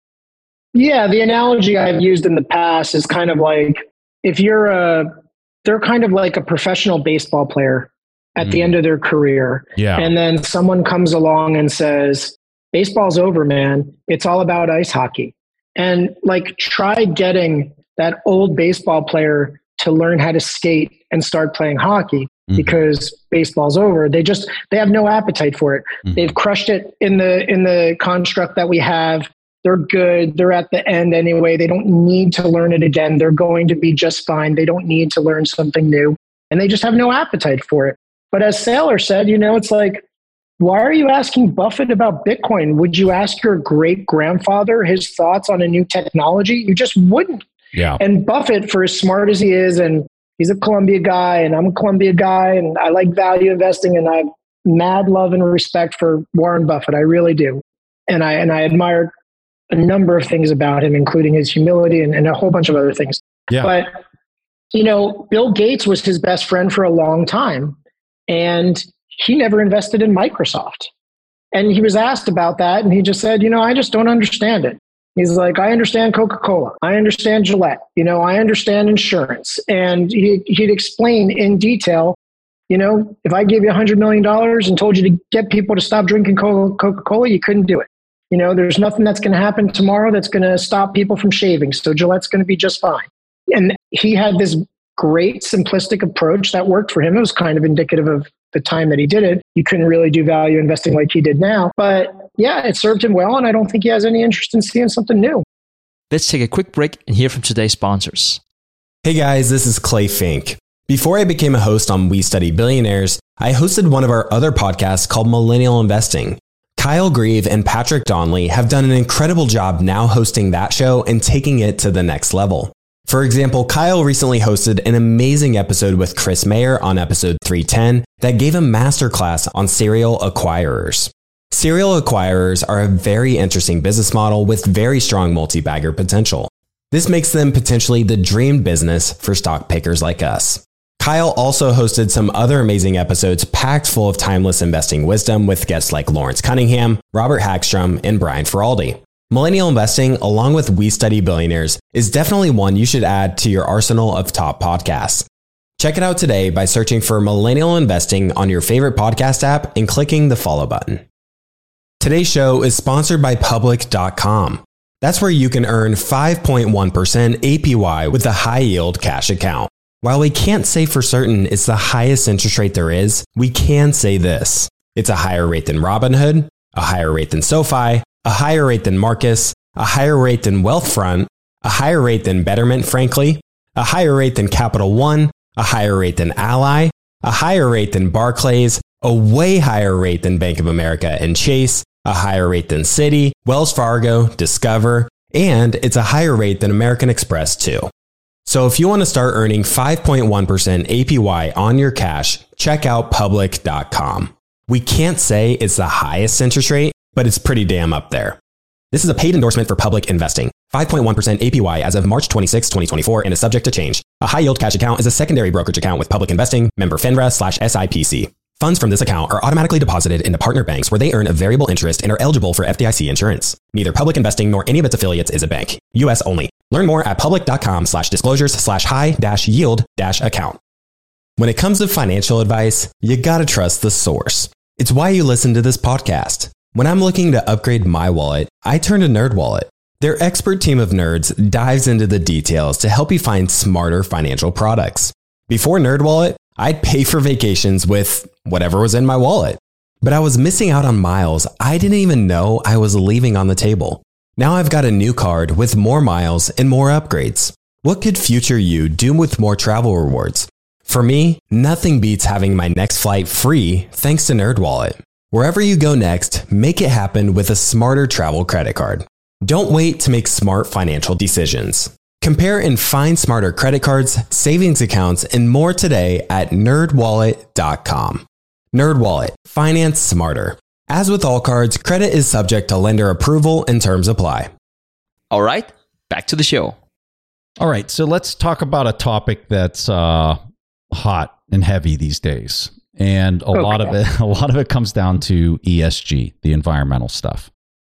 Yeah, the analogy I've used in the past is kind of like if you're a, they're kind of like a professional baseball player at mm. the end of their career. Yeah. And then someone comes along and says, baseball's over, man. It's all about ice hockey. And like, try getting that old baseball player to learn how to skate and start playing hockey mm-hmm. because baseball's over. They just, they have no appetite for it. Mm-hmm. They've crushed it in the, in the construct that we have. They're good. They're at the end anyway. They don't need to learn it again. They're going to be just fine. They don't need to learn something new, and they just have no appetite for it. But as Saylor said, you know, it's like, why are you asking Buffett about Bitcoin? Would you ask your great grandfather his thoughts on a new technology? You just wouldn't. Yeah. And Buffett, for as smart as he is, and he's a Columbia guy, and I'm a Columbia guy, and I like value investing, and I have mad love and respect for Warren Buffett. I really do. And I and I admire a number of things about him, including his humility and, and a whole bunch of other things. Yeah. But, you know, Bill Gates was his best friend for a long time, and he never invested in Microsoft. And he was asked about that, and he just said, you know, I just don't understand it. He's like, I understand Coca-Cola. I understand Gillette. You know, I understand insurance. And he, he'd explain in detail, you know, if I gave you one hundred million dollars and told you to get people to stop drinking Coca-Cola, you couldn't do it. You know, there's nothing that's going to happen tomorrow that's going to stop people from shaving. So Gillette's going to be just fine. And he had this great simplistic approach that worked for him. It was kind of indicative of the time that he did it. You couldn't really do value investing like he did now. But yeah, it served him well, and I don't think he has any interest in seeing something new. Let's take a quick break and hear from today's sponsors. Hey guys, this is Clay Fink. Before I became a host on We Study Billionaires, I hosted one of our other podcasts called Millennial Investing. Kyle Grieve and Patrick Donnelly have done an incredible job now hosting that show and taking it to the next level. For example, Kyle recently hosted an amazing episode with Chris Mayer on episode three ten that gave a masterclass on serial acquirers. Serial acquirers are a very interesting business model with very strong multi-bagger potential. This makes them potentially the dream business for stock pickers like us. Kyle also hosted some other amazing episodes packed full of timeless investing wisdom with guests like Lawrence Cunningham, Robert Hagstrom, and Brian Feraldi. Millennial Investing, along with We Study Billionaires, is definitely one you should add to your arsenal of top podcasts. Check it out today by searching for Millennial Investing on your favorite podcast app and clicking the follow button. Today's show is sponsored by Public dot com. That's where you can earn five point one percent A P Y with a high-yield cash account. While we can't say for certain it's the highest interest rate there is, we can say this. It's a higher rate than Robinhood, a higher rate than SoFi, a higher rate than Marcus, a higher rate than Wealthfront, a higher rate than Betterment, frankly, a higher rate than Capital One, a higher rate than Ally, a higher rate than Barclays, a way higher rate than Bank of America and Chase, a higher rate than Citi, Wells Fargo, Discover, and it's a higher rate than American Express too. So if you want to start earning five point one percent A P Y on your cash, check out Public dot com. We can't say it's the highest interest rate, but it's pretty damn up there. This is a paid endorsement for Public Investing. five point one percent A P Y as of March twenty-sixth, twenty twenty-four and is subject to change. A high-yield cash account is a secondary brokerage account with Public Investing, member FINRA slash S I P C. Funds from this account are automatically deposited into partner banks where they earn a variable interest and are eligible for F D I C insurance. Neither Public Investing nor any of its affiliates is a bank. U S only. Learn more at public.com slash disclosures slash high dash yield dash account. When it comes to financial advice, you gotta trust the source. It's why you listen to this podcast. When I'm looking to upgrade my wallet, I turn to NerdWallet. Their expert team of nerds dives into the details to help you find smarter financial products. Before NerdWallet, I'd pay for vacations with whatever was in my wallet. But I was missing out on miles I didn't even know I was leaving on the table. Now I've got a new card with more miles and more upgrades. What could future you do with more travel rewards? For me, nothing beats having my next flight free thanks to NerdWallet. Wherever you go next, make it happen with a smarter travel credit card. Don't wait to make smart financial decisions. Compare and find smarter credit cards, savings accounts, and more today at nerd wallet dot com. NerdWallet. Finance smarter. As with all cards, credit is subject to lender approval and terms apply. All right, back to the show. All right, so let's talk about a topic that's uh, hot and heavy these days. And a okay. lot of it, a lot of it comes down to E S G, the environmental stuff.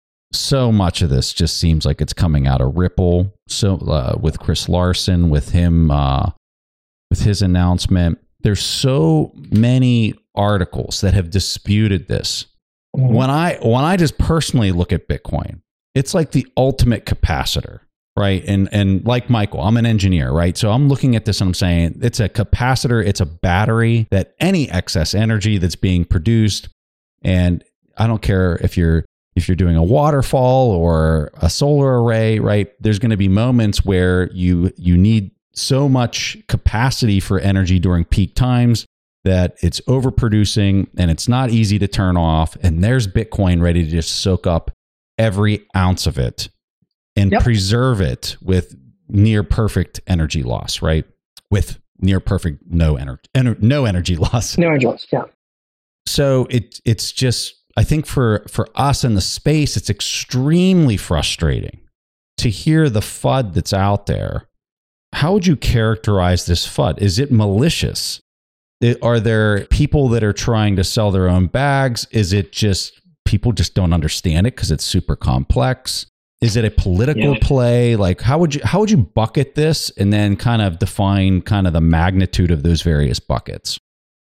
So much of this just seems like it's coming out of Ripple. So uh, with Chris Larson, with him, uh, with his announcement, there's so many articles that have disputed this. Mm-hmm. When I when I just personally look at Bitcoin, it's like the ultimate capacitor, right? And and like Michael, I'm an engineer, right? So I'm looking at this and I'm saying it's a capacitor, it's a battery that any excess energy that's being produced, and I don't care if you're If you're doing a waterfall or a solar array, right? There's going to be moments where you you need so much capacity for energy during peak times that it's overproducing and it's not easy to turn off. And there's Bitcoin ready to just soak up every ounce of it and yep. preserve it with near perfect energy loss, right? With near perfect no energy, ener- no energy loss. No energy loss, yeah. So it it's just. I think for, for us in the space, it's extremely frustrating to hear the F U D that's out there. How would you characterize this F U D? Is it malicious? Are there people that are trying to sell their own bags? Is it just people just don't understand it because it's super complex? Is it a political yeah. play? Like how would you how would you bucket this and then kind of define kind of the magnitude of those various buckets?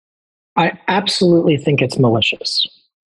I absolutely think it's malicious.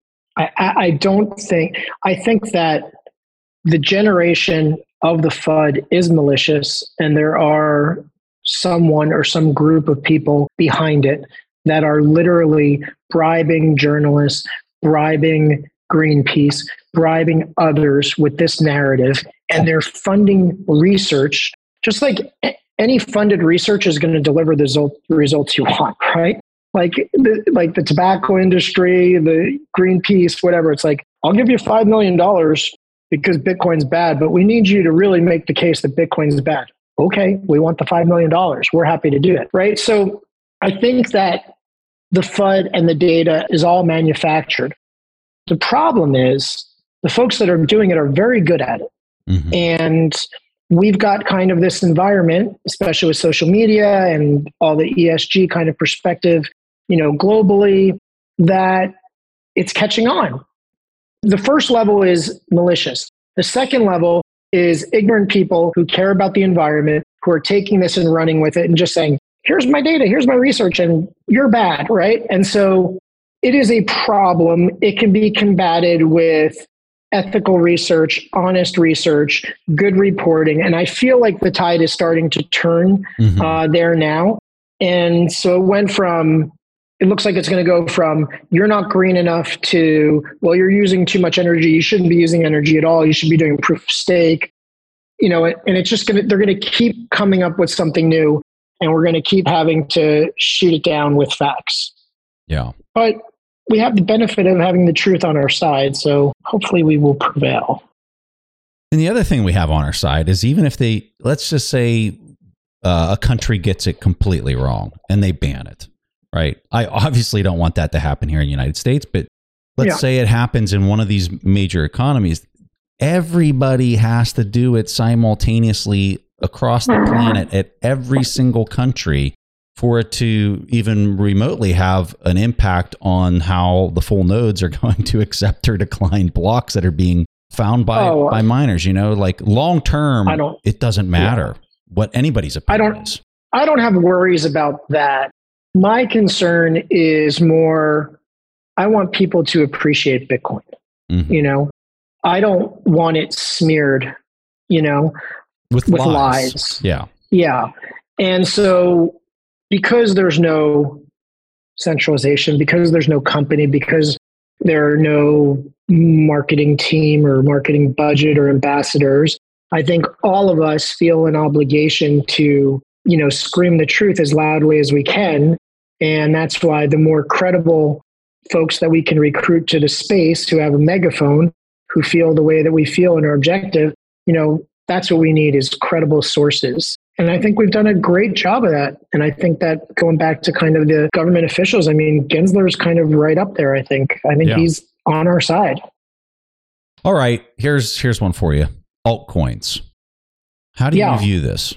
I, I don't think, I think that the generation of the F U D is malicious, and there are someone or some group of people behind it that are literally bribing journalists, bribing Greenpeace, bribing others with this narrative, and they're funding research, just like any funded research is going to deliver the result, results you want, right? Like the, like the tobacco industry, the Greenpeace, whatever. It's like, I'll give you five million dollars because Bitcoin's bad, but we need you to really make the case that Bitcoin's bad. Okay, we want the five million dollars. We're happy to do it, right? So I think that the F U D and the data is all manufactured. The problem is the folks that are doing it are very good at it. Mm-hmm. And we've got kind of this environment, especially with social media and all the E S G kind of perspective, you know, globally, that it's catching on. The first level is malicious. The second level is ignorant people who care about the environment, who are taking this and running with it and just saying, here's my data, here's my research, and you're bad, right? And so it is a problem. It can be combated with ethical research, honest research, good reporting. And I feel like the tide is starting to turn mm-hmm. uh, there now. And so it went from, it looks like it's going to go from, you're not green enough to, well, you're using too much energy. You shouldn't be using energy at all. You should be doing proof of stake. You know, and it's just going to, they're going to keep coming up with something new, and we're going to keep having to shoot it down with facts. Yeah. But we have the benefit of having the truth on our side, so hopefully we will prevail. And the other thing we have on our side is, even if they, let's just say uh, a country gets it completely wrong and they ban it, right? I obviously don't want that to happen here in the United States, but let's yeah. say it happens in one of these major economies. Everybody has to do it simultaneously across the planet at every single country for it to even remotely have an impact on how the full nodes are going to accept or decline blocks that are being found by, oh, by miners. You know, like long term, it doesn't matter yeah. what anybody's opinion I don't, is. I don't have worries about that. My concern is more, I want people to appreciate Bitcoin. Mm-hmm. You know, I don't want it smeared you know, with, with lies. lies. Yeah. Yeah. And so because there's no centralization, because there's no company, because there are no marketing team or marketing budget or ambassadors, I think all of us feel an obligation to, you know, scream the truth as loudly as we can. And that's why the more credible folks that we can recruit to the space who have a megaphone, who feel the way that we feel and are objective, you know, that's what we need is credible sources. And I think we've done a great job of that. And I think that going back to kind of the government officials, I mean, Gensler's kind of right up there, I think. I think yeah. he's on our side. All right. Here's here's one for you. Altcoins. How do yeah. you view this?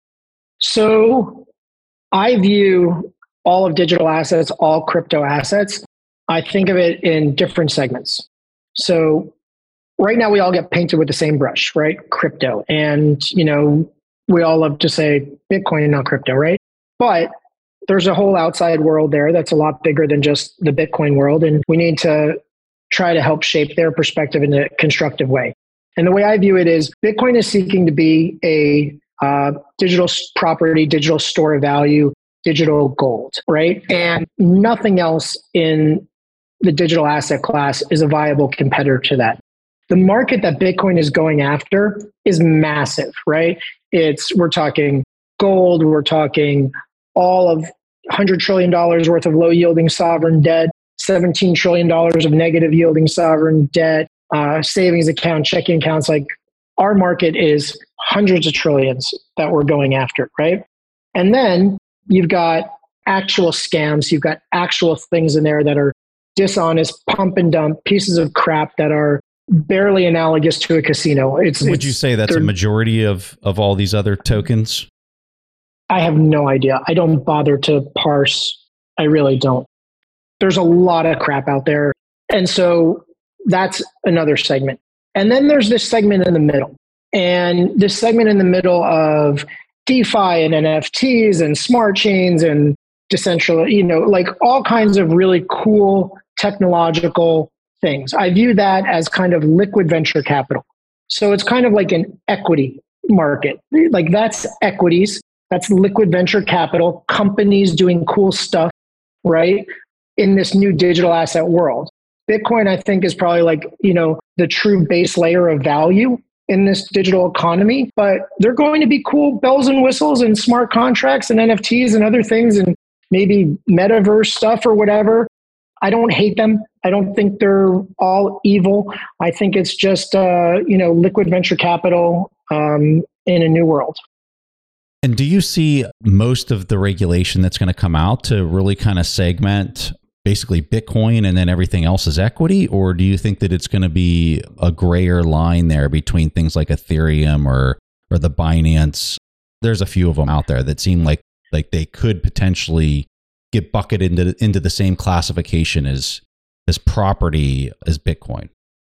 So I view all of digital assets, all crypto assets. I think of it in different segments. So right now we all get painted with the same brush, right? Crypto. And, you know, we all love to say Bitcoin, not crypto, right? But there's a whole outside world there that's a lot bigger than just the Bitcoin world. And we need to try to help shape their perspective in a constructive way. And the way I view it is Bitcoin is seeking to be a uh, digital property, digital store of value, digital gold, right? And nothing else in the digital asset class is a viable competitor to that. The market that Bitcoin is going after is massive, right? It's, we're talking gold, we're talking all of one hundred trillion dollars worth of low yielding sovereign debt, seventeen trillion dollars of negative yielding sovereign debt, uh, savings account, checking accounts. Like our market is hundreds of trillions that we're going after, right? And then you've got actual scams, you've got actual things in there that are dishonest, pump and dump pieces of crap that are barely analogous to a casino. It's, Would it's, you say that's a majority of, of all these other tokens? I have no idea. I don't bother to parse. I really don't. There's a lot of crap out there. And so that's another segment. And then there's this segment in the middle. And this segment in the middle of DeFi and N F Ts and smart chains and decentralized, you know, like all kinds of really cool technological things. I view that as kind of liquid venture capital. So it's kind of like an equity market. Like that's equities, that's liquid venture capital, companies doing cool stuff, right? In this new digital asset world. Bitcoin, I think, is probably like, you know, the true base layer of value in this digital economy, but they're going to be cool bells and whistles and smart contracts and N F Ts and other things and maybe metaverse stuff or whatever. I don't hate them. I don't think they're all evil. I think it's just, uh, you know, liquid venture capital um, in a new world. And do you see most of the regulation that's going to come out to really kind of segment basically Bitcoin and then everything else is equity? Or do you think that it's going to be a grayer line there between things like Ethereum or or the Binance? There's a few of them out there that seem like like they could potentially get bucketed into into the same classification as as property as Bitcoin.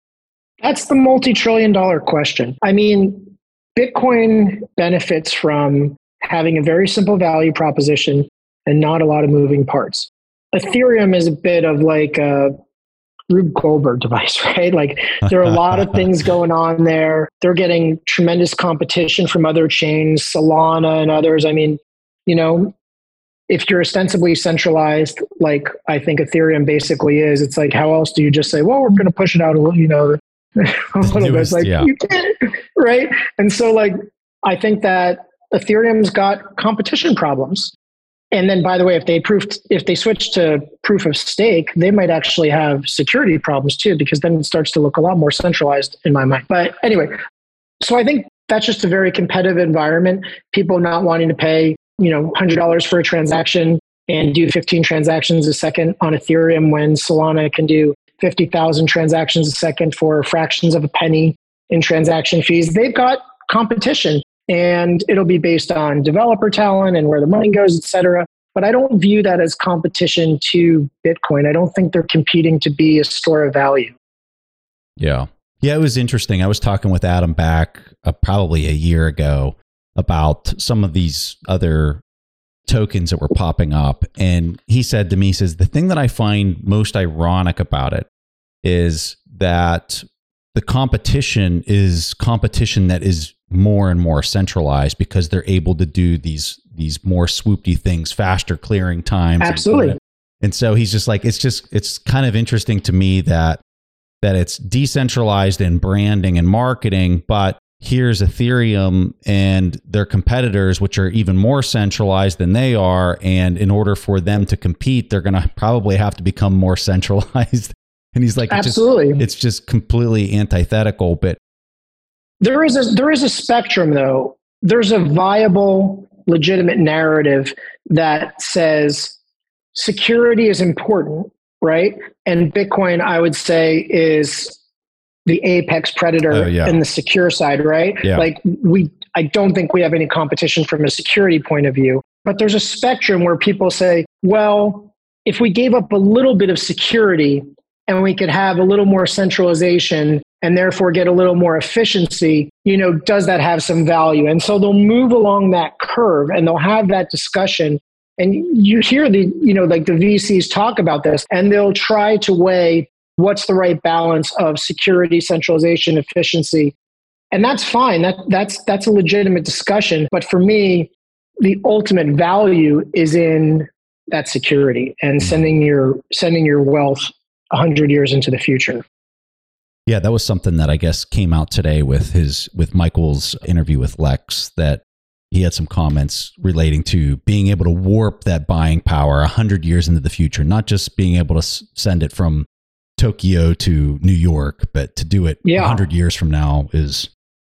That's the multi-trillion dollar question. I mean, Bitcoin benefits from having a very simple value proposition and not a lot of moving parts. Ethereum is a bit of like a Rube Goldberg device, right? Like there are a lot of things going on there. They're getting tremendous competition from other chains, Solana and others. I mean, you know, if you're ostensibly centralized, like I think Ethereum basically is, it's like, how else do you just say, well, we're going to push it out a little, you know, a little bit. It's like, yeah. You can't, right? And so like, I think that Ethereum's got competition problems. And then, by the way, if they proved, if they switch to proof of stake, they might actually have security problems too, because then it starts to look a lot more centralized in my mind. But anyway, so I think that's just a very competitive environment. People not wanting to pay, you know, one hundred dollars for a transaction and do fifteen transactions a second on Ethereum when Solana can do fifty thousand transactions a second for fractions of a penny in transaction fees. They've got competition. And it'll be based on developer talent and where the money goes, et cetera. But I don't view that as competition to Bitcoin. I don't think they're competing to be a store of value. Yeah. Yeah, it was interesting. I was talking with Adam back uh, probably a year ago about some of these other tokens that were popping up. And he said to me, he says, the thing that I find most ironic about it is that the competition is competition that is more and more centralized because they're able to do these these more swoopy things, faster clearing times. Absolutely. And, and so he's just like, it's just, it's kind of interesting to me that, that it's decentralized in branding and marketing, but here's Ethereum and their competitors, which are even more centralized than they are. And in order for them to compete, they're going to probably have to become more centralized. And he's like, absolutely, it's just, it's just completely antithetical. But there is a, there is a spectrum though. There's a viable, legitimate narrative that says security is important, right? And Bitcoin, I would say, is the apex predator oh, yeah. in the secure side, right? Yeah. Like we, I don't think we have any competition from a security point of view, but there's a spectrum where people say, well, if we gave up a little bit of security and we could have a little more centralization and therefore get a little more efficiency, you know, does that have some value? And so they'll move along that curve and they'll have that discussion. And you hear the, you know, like the V Cs talk about this, and they'll try to weigh what's the right balance of security, centralization, efficiency. And that's fine. That that's that's a legitimate discussion. But for me, the ultimate value is in that security and sending your sending your wealth a hundred years into the future. Yeah, that was something that I guess came out today with his with Michael's interview with Lex, that he had some comments relating to being able to warp that buying power a hundred years into the future, not just being able to s- send it from Tokyo to New York, but to do it a yeah. hundred years from now is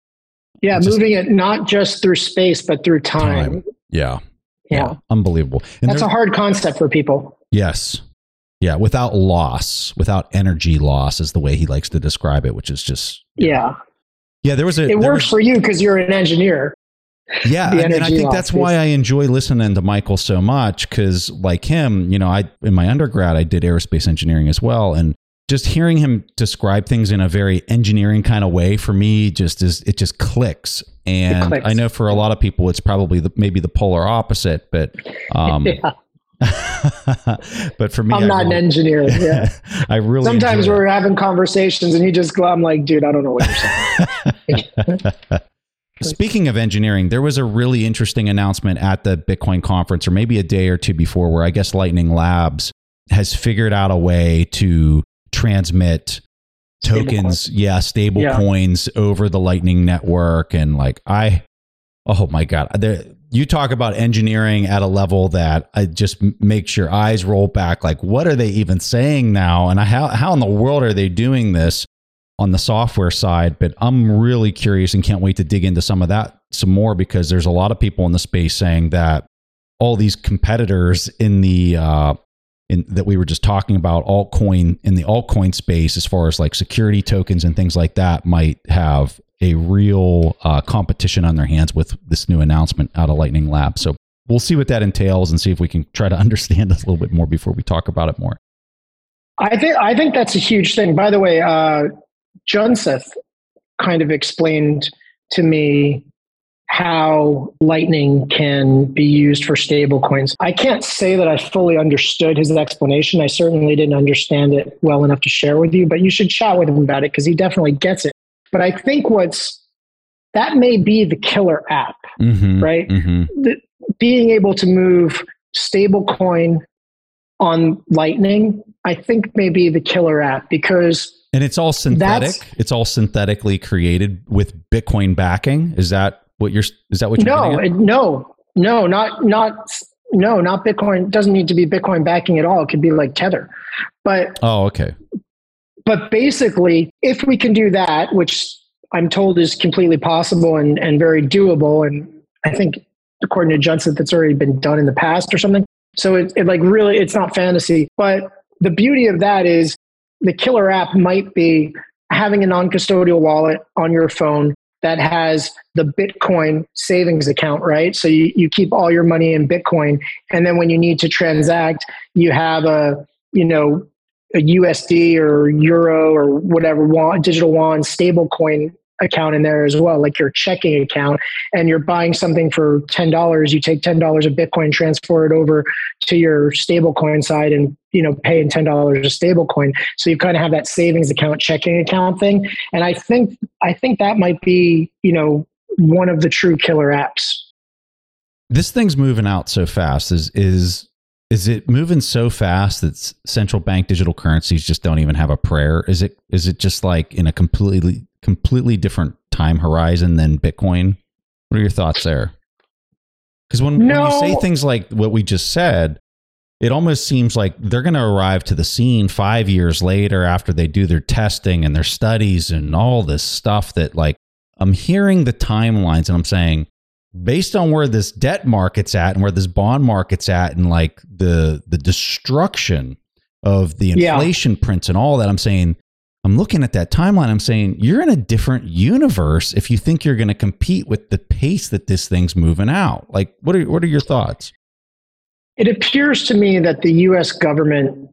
yeah, moving just, it not just through space but through time. time. Yeah. yeah, yeah, unbelievable. And that's a hard concept for people. Yes. Yeah, without loss, without energy loss is the way he likes to describe it, which is just yeah, yeah. There was a it there works was, for you because you're an engineer. Yeah, and, and I think that's why I enjoy listening to Michael so much, because like him, you know, I in my undergrad I did aerospace engineering as well, and just hearing him describe things in a very engineering kind of way for me just is it just clicks. And clicks. I know for a lot of people it's probably the, maybe the polar opposite, but um, yeah. but for me, I'm not really, an engineer. Yeah, I really sometimes we're having conversations and you just go, I'm like, dude, I don't know what you're saying. Speaking of engineering, there was a really interesting announcement at the Bitcoin conference, or maybe a day or two before, where I guess Lightning Labs has figured out a way to transmit tokens, stable yeah, stable yeah. coins over the Lightning network. And like, I, oh my God, there, you talk about engineering at a level that I just makes your eyes roll back. Like, what are they even saying now? And how, how in the world are they doing this on the software side? But I'm really curious and can't wait to dig into some of that some more, because there's a lot of people in the space saying that all these competitors in the, uh, in that we were just talking about, altcoin in the altcoin space, as far as like security tokens and things like that, might have a real uh, competition on their hands with this new announcement out of Lightning Lab. So we'll see what that entails and see if we can try to understand it a little bit more before we talk about it more. I think I think that's a huge thing. By the way, uh, Junseth kind of explained to me how Lightning can be used for stable coins. I can't say that I fully understood his explanation. I certainly didn't understand it well enough to share with you, but you should chat with him about it because he definitely gets it. But I think what's that may be the killer app, mm-hmm, right? Mm-hmm. The, being able to move stable coin on Lightning, I think may be the killer app, because and it's all synthetic. It's all synthetically created with Bitcoin backing. Is that what you're? Is that what you're? No, it, no, no, not not no, not Bitcoin. It doesn't need to be Bitcoin backing at all. It could be like Tether, but oh, okay. But basically, if we can do that, which I'm told is completely possible and, and very doable, and I think according to Johnson, that's already been done in the past or something. So it, it like really, it's not fantasy. But the beauty of that is the killer app might be having a non-custodial wallet on your phone that has the Bitcoin savings account, right? So you, you keep all your money in Bitcoin, and then when you need to transact, you have a, you know, a U S D or Euro or whatever won, digital yuan stable coin account in there as well, like your checking account, and you're buying something for ten dollars, you take ten dollars of Bitcoin, transfer it over to your stable coin side and, you know, paying ten dollars a stable coin. So you kind of have that savings account, checking account thing. And I think, I think that might be, you know, one of the true killer apps. This thing's moving out so fast. Is is is it moving so fast that central bank digital currencies just don't even have a prayer? Is it is it just like in a completely completely different time horizon than Bitcoin? What are your thoughts there? Because when, no. when you say things like what we just said, it almost seems like they're going to arrive to the scene five years later after they do their testing and their studies and all this stuff that, like, I'm hearing the timelines and I'm saying, based on where this debt market's at and where this bond market's at and like the the destruction of the inflation yeah. prints and all that, I'm saying, I'm looking at that timeline. I'm saying you're in a different universe if you think you're going to compete with the pace that this thing's moving out. Like, what are what are your thoughts? It appears to me that the U S government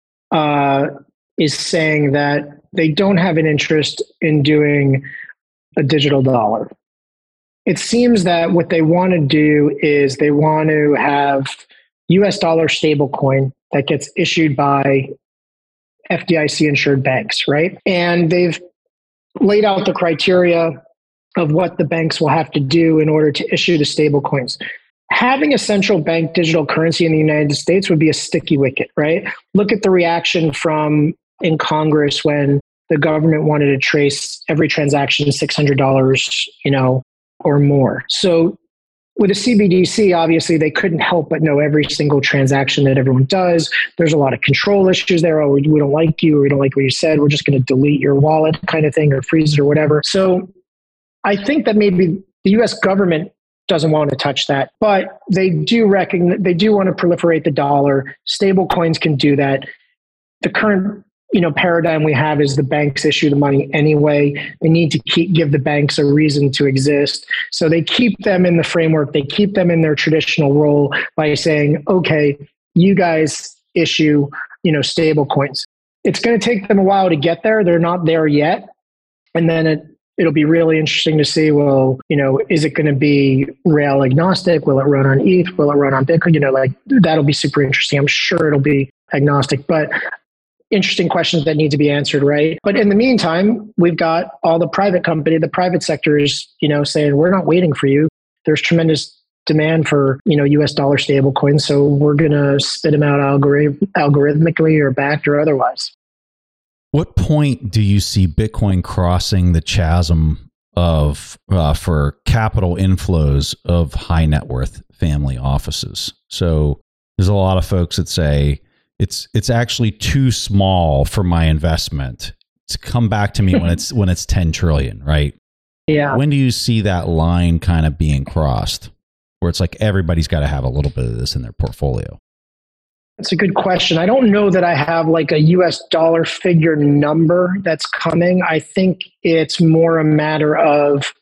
uh, is saying that they don't have an interest in doing a digital dollar. It seems that what they want to do is they want to have U S dollar stablecoin that gets issued by F D I C insured banks, right? And they've laid out the criteria of what the banks will have to do in order to issue the stablecoins. Having a central bank digital currency in the United States would be a sticky wicket, right? Look at the reaction from in Congress when the government wanted to trace every transaction six hundred dollars, you know, or more. So with a C B D C, obviously they couldn't help but know every single transaction that everyone does. There's a lot of control issues there. Oh, we don't like you, or we don't like what you said. We're just going to delete your wallet kind of thing, or freeze it or whatever. So I think that maybe the U S government doesn't want to touch that, but they do recognize, they do want to proliferate the dollar. Stable coins can do that. The current you know, paradigm we have is the banks issue the money anyway. They need to keep give the banks a reason to exist. So they keep them in the framework. They keep them in their traditional role by saying, okay, you guys issue, you know, stable coins. It's going to take them a while to get there. They're not there yet. And then it, it'll be really interesting to see, well, you know, is it going to be rail agnostic? Will it run on E T H? Will it run on Bitcoin? You know, like that'll be super interesting. I'm sure it'll be agnostic, but interesting questions that need to be answered, right? But in the meantime, we've got all the private company, the private sector is, you know, saying, we're not waiting for you. There's tremendous demand for, you know, U S dollar stable coins. So we're going to spit them out algorith- algorithmically or backed or otherwise. What point do you see Bitcoin crossing the chasm of uh, for capital inflows of high net worth family offices? So there's a lot of folks that say, It's it's actually too small for my investment to come back to me when it's when it's ten trillion, right? Yeah. When do you see that line kind of being crossed, where it's like everybody's got to have a little bit of this in their portfolio? That's a good question. I don't know that I have like a U S dollar figure number that's coming. I think it's more a matter of,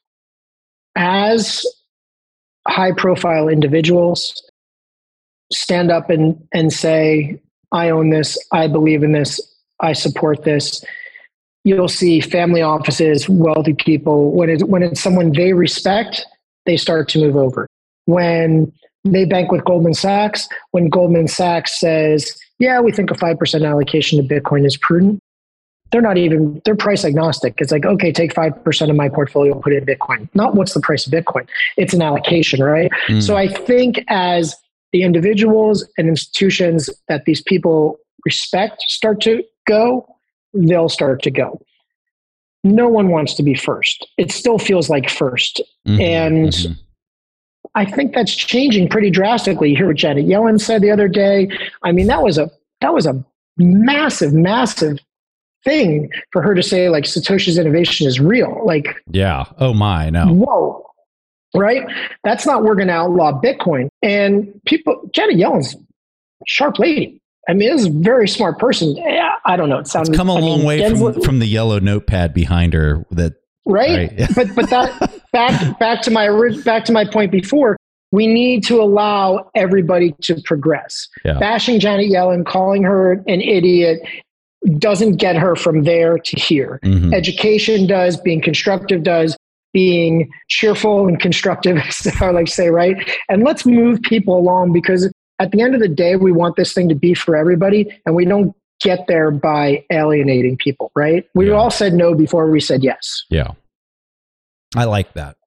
as high profile individuals stand up and and say, I own this, I believe in this, I support this. You'll see family offices, wealthy people, when it's, when it's someone they respect, they start to move over. When they bank with Goldman Sachs, when Goldman Sachs says, yeah, we think a five percent allocation to Bitcoin is prudent, they're not even, they're price agnostic. It's like, okay, take five percent of my portfolio and put it in Bitcoin. Not what's the price of Bitcoin. It's an allocation, right? Mm. So I think as the individuals and institutions that these people respect start to go, they'll start to go. No one wants to be first. It still feels like first. Mm-hmm, and mm-hmm. I think that's changing pretty drastically. You hear what Janet Yellen said the other day. I mean, that was a that was a massive, massive thing for her to say, like, Satoshi's innovation is real. Like, yeah. Oh my, no. Whoa. Right? That's not, we're going to outlaw Bitcoin. And people, Janet Yellen's a sharp lady. I mean, this is a very smart person. I don't know. It sounds it's come a I long mean, way Denzel, from, from the yellow notepad behind her. That right. right? but but that back back to my back to my point before. We need to allow everybody to progress. Yeah. Bashing Janet Yellen, calling her an idiot, doesn't get her from there to here. Mm-hmm. Education does. Being constructive does. Being cheerful and constructive, I like to say, right? And let's move people along, because at the end of the day, we want this thing to be for everybody, and we don't get there by alienating people, right? We yeah. all said no before we said yes. Yeah. I like that.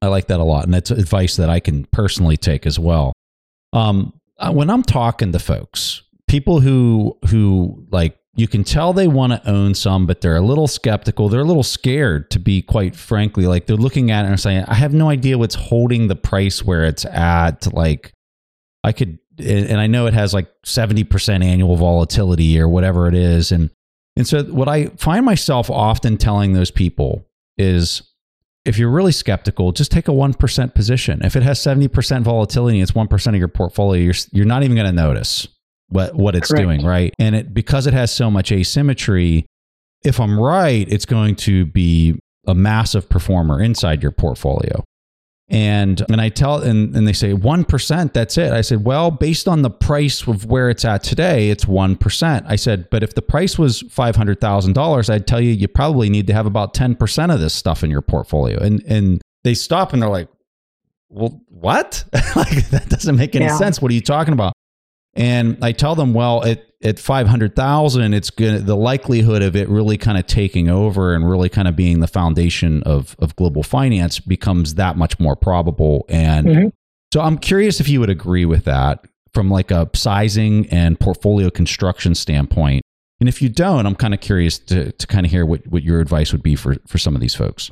I like that a lot. And that's advice that I can personally take as well. Um, when I'm talking to folks, people who, who like, you can tell they want to own some, but they're a little skeptical. They're a little scared, to be quite frankly. Like, they're looking at it and saying, I have no idea what's holding the price where it's at. Like, I could, and I know it has like seventy percent annual volatility or whatever it is. And, and so what I find myself often telling those people is, if you're really skeptical, just take a one percent position. If it has seventy percent volatility and it's one percent of your portfolio, you're, you're not even going to notice what, what it's Correct. doing, right? And it, because it has so much asymmetry, if I'm right, it's going to be a massive performer inside your portfolio. And and I tell, and, and they say one percent, that's it. I said, well, based on the price of where it's at today, it's one percent. I said, but if the price was five hundred thousand dollars, I'd tell you, you probably need to have about ten percent of this stuff in your portfolio. And and they stop and they're like, well, what? Like, that doesn't make any Yeah. sense. What are you talking about? And I tell them, well, at, at five hundred thousand, it's gonna, the likelihood of it really kind of taking over and really kind of being the foundation of, of global finance becomes that much more probable. And mm-hmm. so I'm curious if you would agree with that from like a sizing and portfolio construction standpoint. And if you don't, I'm kind of curious to, to kind of hear what, what your advice would be for, for some of these folks.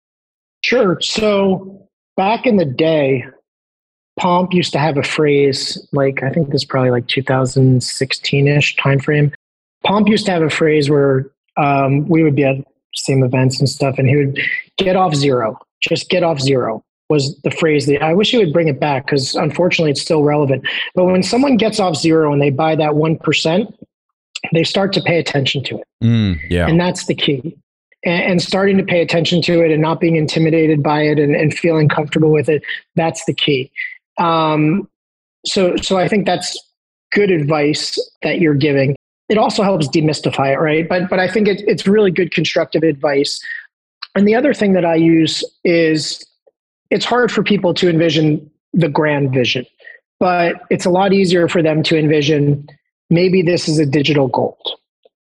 Sure. So back in the day, Pomp used to have a phrase, like, I think this is probably like two thousand sixteen-ish timeframe. Pomp used to have a phrase where um, we would be at same events and stuff, and he would get off zero. Just get off zero was the phrase. That I wish he would bring it back, because unfortunately it's still relevant. But when someone gets off zero and they buy that one percent, they start to pay attention to it. Mm, yeah. And that's the key. And, and starting to pay attention to it and not being intimidated by it and, and feeling comfortable with it, that's the key. Um, so, so I think that's good advice that you're giving. It also helps demystify it, right? But, but I think it, it's really good constructive advice. And the other thing that I use is, it's hard for people to envision the grand vision, but it's a lot easier for them to envision, maybe this is a digital gold.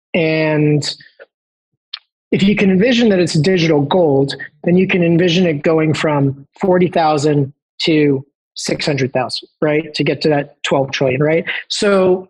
And if you can envision that it's digital gold, then you can envision it going from forty thousand to six hundred thousand, right? To get to that twelve trillion, right? So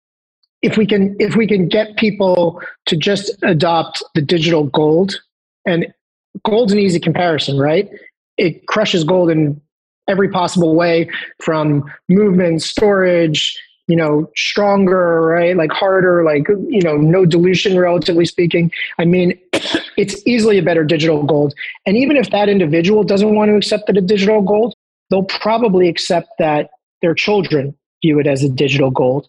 if we can, if we can get people to just adopt the digital gold, and gold's an easy comparison, right? It crushes gold in every possible way, from movement, storage, you know, stronger, right? Like harder, like, you know, no dilution, relatively speaking. I mean, it's easily a better digital gold. And even if that individual doesn't want to accept that a digital gold, they'll probably accept that their children view it as a digital gold.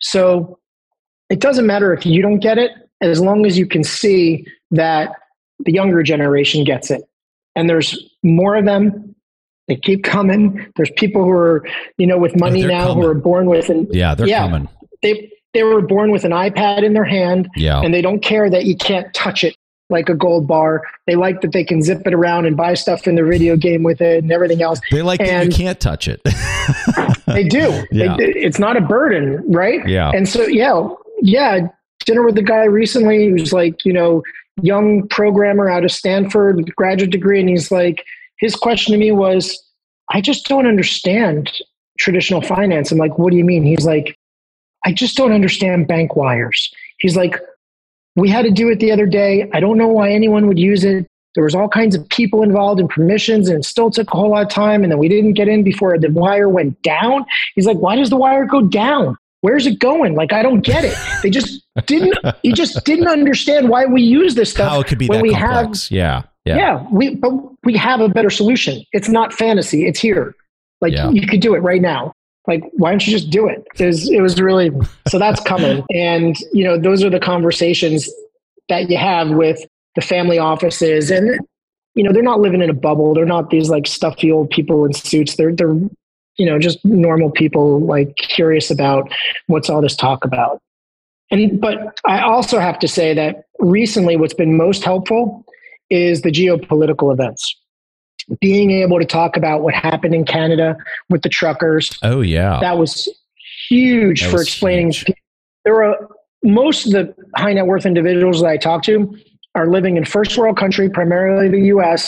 So it doesn't matter if you don't get it, as long as you can see that the younger generation gets it. And there's more of them. They keep coming. There's people who are, you know, with money oh, now coming. who are born with an yeah, they're yeah, coming. They they were born with an iPad in their hand, yeah. and they don't care that you can't touch it like a gold bar. They like that they can zip it around and buy stuff in the video game with it and everything else. They like and that you can't touch it. They do. Yeah. They, it's not a burden, right? Yeah. And so, yeah, yeah. Dinner with the guy recently who's like, you know, young programmer out of Stanford with a graduate degree. And he's like, his question to me was, I just don't understand traditional finance. I'm like, what do you mean? He's like, I just don't understand bank wires. He's like, we had to do it the other day. I don't know why anyone would use it. There was all kinds of people involved in permissions, and it still took a whole lot of time. And then we didn't get in before the wire went down. He's like, why does the wire go down? Where's it going? Like, I don't get it. They just didn't, he just didn't understand why we use this stuff. How it could be when that we complex. Have, yeah. Yeah. Yeah. We, but we have a better solution. It's not fantasy. It's here. Like, yeah. you could do it right now. Like, why don't you just do it? It was, it was really, so that's coming. And, you know, those are the conversations that you have with the family offices. And, you know, they're not living in a bubble. They're not these like stuffy old people in suits. They're, they're, you know, just normal people, like curious about what's all this talk about. And, but I also have to say that recently what's been most helpful is the geopolitical events. Being able to talk about what happened in Canada with the truckers. Oh yeah. That was huge that for was explaining. Huge. There are most of the high net worth individuals that I talk to are living in first world country, primarily the U S,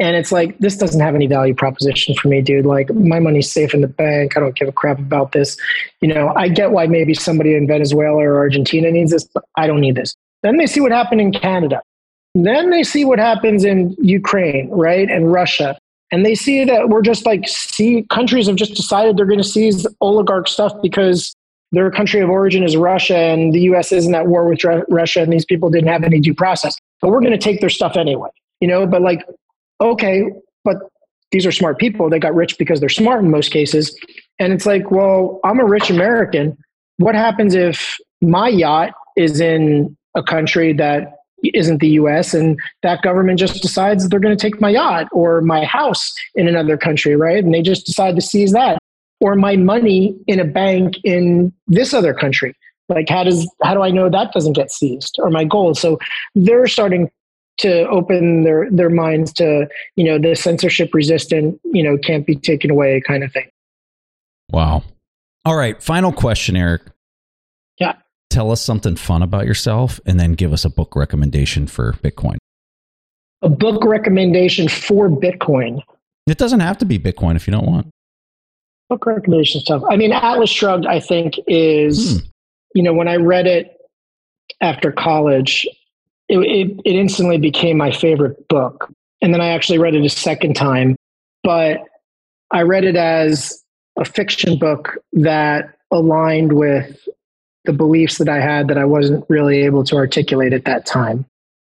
And it's like, this doesn't have any value proposition for me, dude. Like, my money's safe in the bank. I don't give a crap about this. You know, I get why maybe somebody in Venezuela or Argentina needs this, but I don't need this. Then they see what happened in Canada. Then they see what happens in Ukraine, right? And Russia. And they see that we're just like, see, countries have just decided they're going to seize oligarch stuff because their country of origin is Russia and the U S isn't at war with Russia and these people didn't have any due process. But we're going to take their stuff anyway, you know, but like, okay, but these are smart people. They got rich because they're smart in most cases. And it's like, well, I'm a rich American. What happens if my yacht is in a country that isn't the U S and that government just decides they're going to take my yacht or my house in another country, right? And they just decide to seize that, or my money in a bank in this other country. Like, how does, how do I know that doesn't get seized, or my gold? So they're starting to open their, their minds to, you know, the censorship resistant, you know, can't be taken away kind of thing. Wow. All right. Final question, Eric. Yeah. Tell us something fun about yourself and then give us a book recommendation for Bitcoin. A book recommendation for Bitcoin. It doesn't have to be Bitcoin if you don't want. Book recommendation stuff. I mean, Atlas Shrugged, I think is, hmm. you know, when I read it after college, It, it, it instantly became my favorite book. And then I actually read it a second time, but I read it as a fiction book that aligned with the beliefs that I had that I wasn't really able to articulate at that time.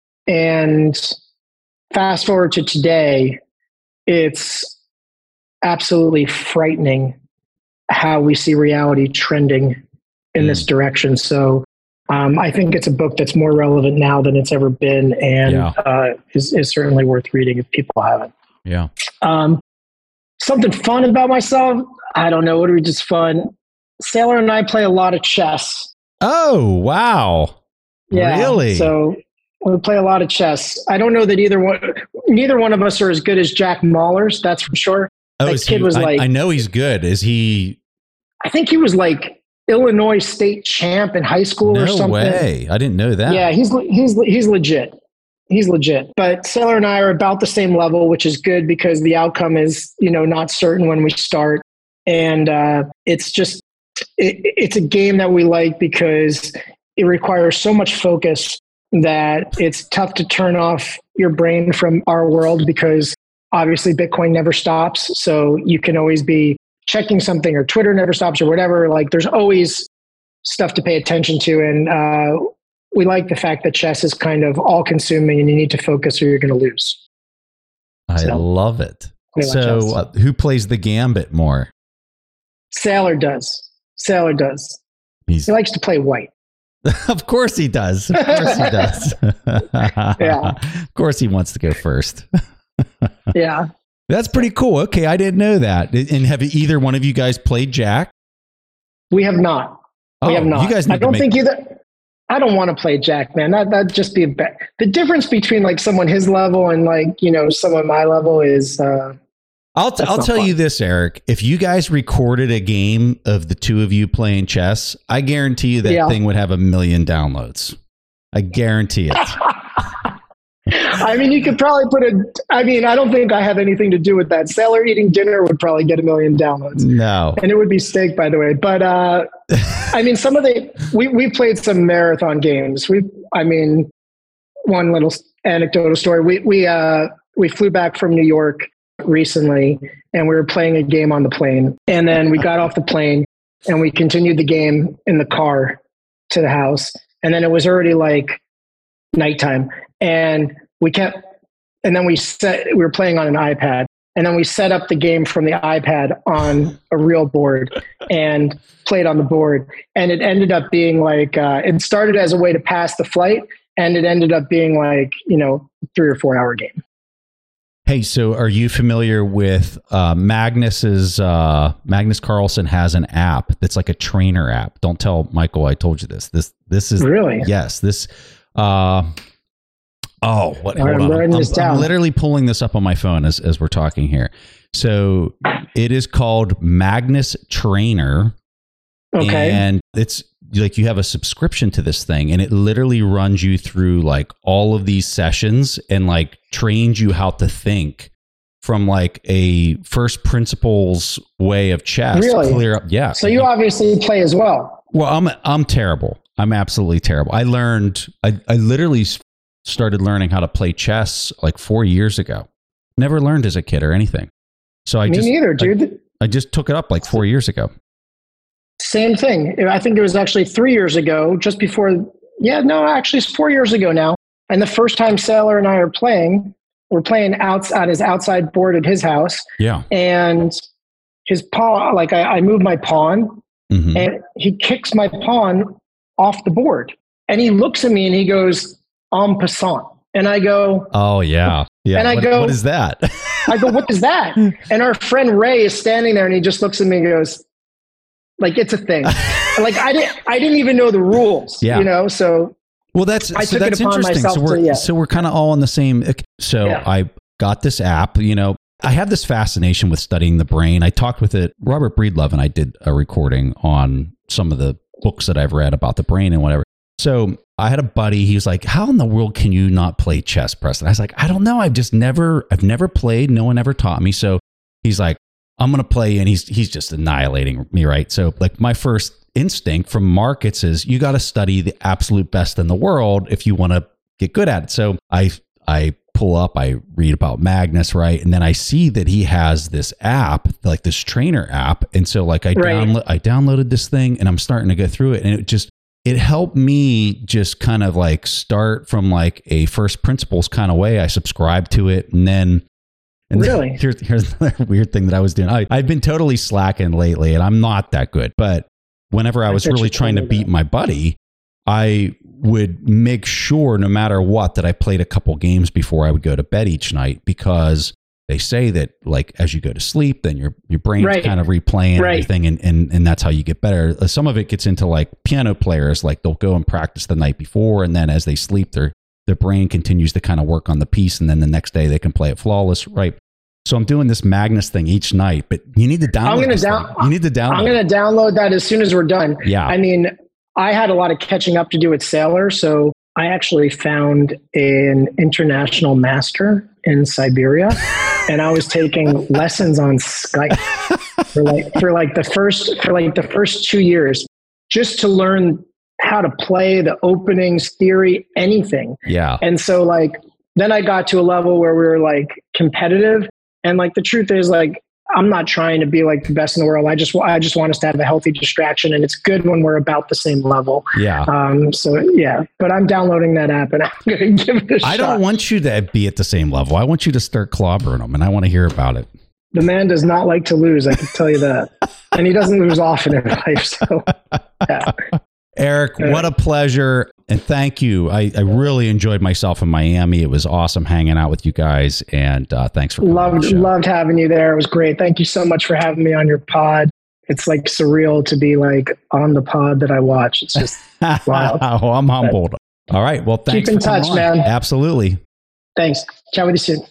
And fast forward to today, it's absolutely frightening how we see reality trending in mm. this direction. So Um, I think it's a book that's more relevant now than it's ever been, and yeah. uh, is, is certainly worth reading if people haven't. Yeah. Um, something fun about myself? I don't know. What are we just fun? Sailor and I play a lot of chess. Oh, wow. Yeah. Really? So we play a lot of chess. I don't know that either one, neither one of us are as good as Jack Mallers. That's for sure. Oh, that kid he, was I, like, I know he's good. Is he? I think he was like Illinois state champ in high school no or something. No way. I didn't know that. Yeah, he's he's he's legit. He's legit. But Sailor and I are about the same level, which is good because the outcome is, you know, not certain when we start. And uh, it's just, it, it's a game that we like because it requires so much focus that it's tough to turn off your brain from our world because obviously Bitcoin never stops. So you can always be checking something, or Twitter never stops, or whatever. Like, there's always stuff to pay attention to. And uh, we like the fact that chess is kind of all consuming and you need to focus or you're going to lose. I so, love it. So uh, who plays the gambit more? Sailor does. Sailor does. He's, he likes to play white. Of course he does. Of course he does. Yeah. Of course he wants to go first. Yeah. That's pretty cool. Okay, I didn't know that. And have either one of you guys played Jack? We have not. We oh, have not. You guys need I don't to make- think either. I don't want to play Jack, man. That that'd just be a bad. The difference between like someone his level and like, you know, someone my level is. Uh, I'll t- I'll tell fun. you this, Eric. If you guys recorded a game of the two of you playing chess, I guarantee you that yeah. thing would have a million downloads. I guarantee it. I mean, you could probably put a, I mean, I don't think I have anything to do with that. Sailor eating dinner would probably get a million downloads. No. And it would be steak, by the way. But, uh, I mean, some of the, we, we played some marathon games. We, I mean, one little anecdotal story. We, we, uh, we flew back from New York recently and we were playing a game on the plane. And then we got off the plane and we continued the game in the car to the house. And then it was already like nighttime. And we kept, and then we set, we were playing on an iPad, and then we set up the game from the iPad on a real board and played on the board. And it ended up being like, uh, it started as a way to pass the flight, and it ended up being like, you know, three or four hour game. Hey, so are you familiar with uh, Magnus's, uh, Magnus Carlsen has an app that's like a trainer app. Don't tell Michael I told you this. This, this is, really? Yes, this, uh, Oh, what? Hold I'm, on. I'm, I'm, I'm literally pulling this up on my phone as, as we're talking here. So it is called Magnus Trainer. Okay. And it's like you have a subscription to this thing, and it literally runs you through like all of these sessions and like trains you how to think from like a first principles way of chess. Really? Clear up. Yeah. So you obviously play as well. Well, I'm I'm terrible. I'm absolutely terrible. I learned, I, I literally started learning how to play chess like four years ago. Never learned as a kid or anything. So I Me just, neither, dude. I, I just took it up like four years ago. Same thing. I think it was actually three years ago, just before. Yeah, no, actually it's four years ago now. And the first time Sailor and I are playing, we're playing outs on his outside board at his house. Yeah. And his pawn, like I, I move my pawn, mm-hmm. and he kicks my pawn off the board. And he looks at me and he goes, en passant. And I go, oh, yeah. Yeah. And I what, go, what is that? I go, what is that? And our friend Ray is standing there and he just looks at me and goes, like, it's a thing. Like, I didn't, I didn't even know the rules, yeah. you know? So, well, that's, I so took that's it upon interesting. So we're, to, yeah. so we're kind of all in the same. So yeah. I got this app, you know, I have this fascination with studying the brain. I talked with it. Robert Breedlove and I did a recording on some of the books that I've read about the brain and whatever. So I had a buddy, he was like, how in the world can you not play chess, Preston? I was like, I don't know. I've just never, I've never played. No one ever taught me. So he's like, I'm going to play. And he's, he's just annihilating me. Right. So like my first instinct from markets is you got to study the absolute best in the world if you want to get good at it. So I, I pull up, I read about Magnus, right? And then I see that he has this app, like this trainer app. And so like I right. download, I downloaded this thing and I'm starting to go through it. And it just, it helped me just kind of like start from like a first principles kind of way. I subscribed to it. And then, and really? then here's, here's the weird thing that I was doing. I, I've been totally slacking lately and I'm not that good. But whenever I was I really trying to beat that. my buddy, I would make sure no matter what that I played a couple games before I would go to bed each night, because they say that like as you go to sleep, then your your brain's right. kind of replaying right. everything, and, and and that's how you get better. Some of it gets into like piano players, like they'll go and practice the night before, and then as they sleep, their their brain continues to kind of work on the piece, and then the next day they can play it flawless, right? So I'm doing this Magnus thing each night, but you need to download. I'm gonna down, you need to download. I'm going to download that as soon as we're done. Yeah. I mean, I had a lot of catching up to do with Sailor, so I actually found an international master in Siberia, and I was taking lessons on Skype for like for like the first for like the first two years, just to learn how to play the openings, theory, anything. Yeah. And so like then I got to a level where we were like competitive, and like the truth is like I'm not trying to be like the best in the world. I just I just want us to have a healthy distraction, and it's good when we're about the same level. Yeah. Um. So yeah, but I'm downloading that app and I'm going to give it a I shot. I don't want you to be at the same level. I want you to start clobbering them, and I want to hear about it. The man does not like to lose. I can tell you that, and he doesn't lose often in life. So yeah. Eric, what a pleasure. And thank you. I, I really enjoyed myself in Miami. It was awesome hanging out with you guys. And uh, thanks for coming loved on the show. Loved having you there. It was great. Thank you so much for having me on your pod. It's like surreal to be like on the pod that I watch. It's just wild. Oh, I'm humbled. But all right. Well, thanks. Keep in for touch, on. man. Absolutely. Thanks. Chat with you soon.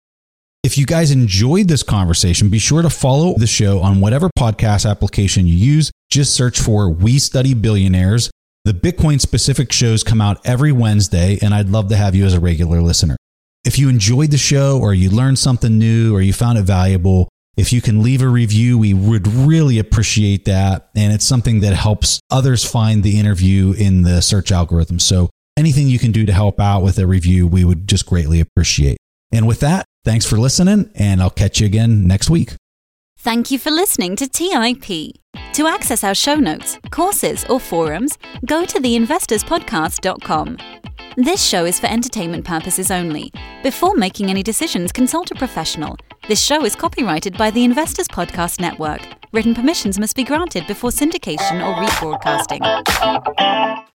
If you guys enjoyed this conversation, be sure to follow the show on whatever podcast application you use. Just search for We Study Billionaires. The Bitcoin specific shows come out every Wednesday, and I'd love to have you as a regular listener. If you enjoyed the show, or you learned something new, or you found it valuable, if you can leave a review, we would really appreciate that. And it's something that helps others find the interview in the search algorithm. So anything you can do to help out with a review, we would just greatly appreciate. And with that, thanks for listening, and I'll catch you again next week. Thank you for listening to T I P. To access our show notes, courses, or forums, go to the investors podcast dot com. This show is for entertainment purposes only. Before making any decisions, consult a professional. This show is copyrighted by the Investors Podcast Network. Written permissions must be granted before syndication or rebroadcasting.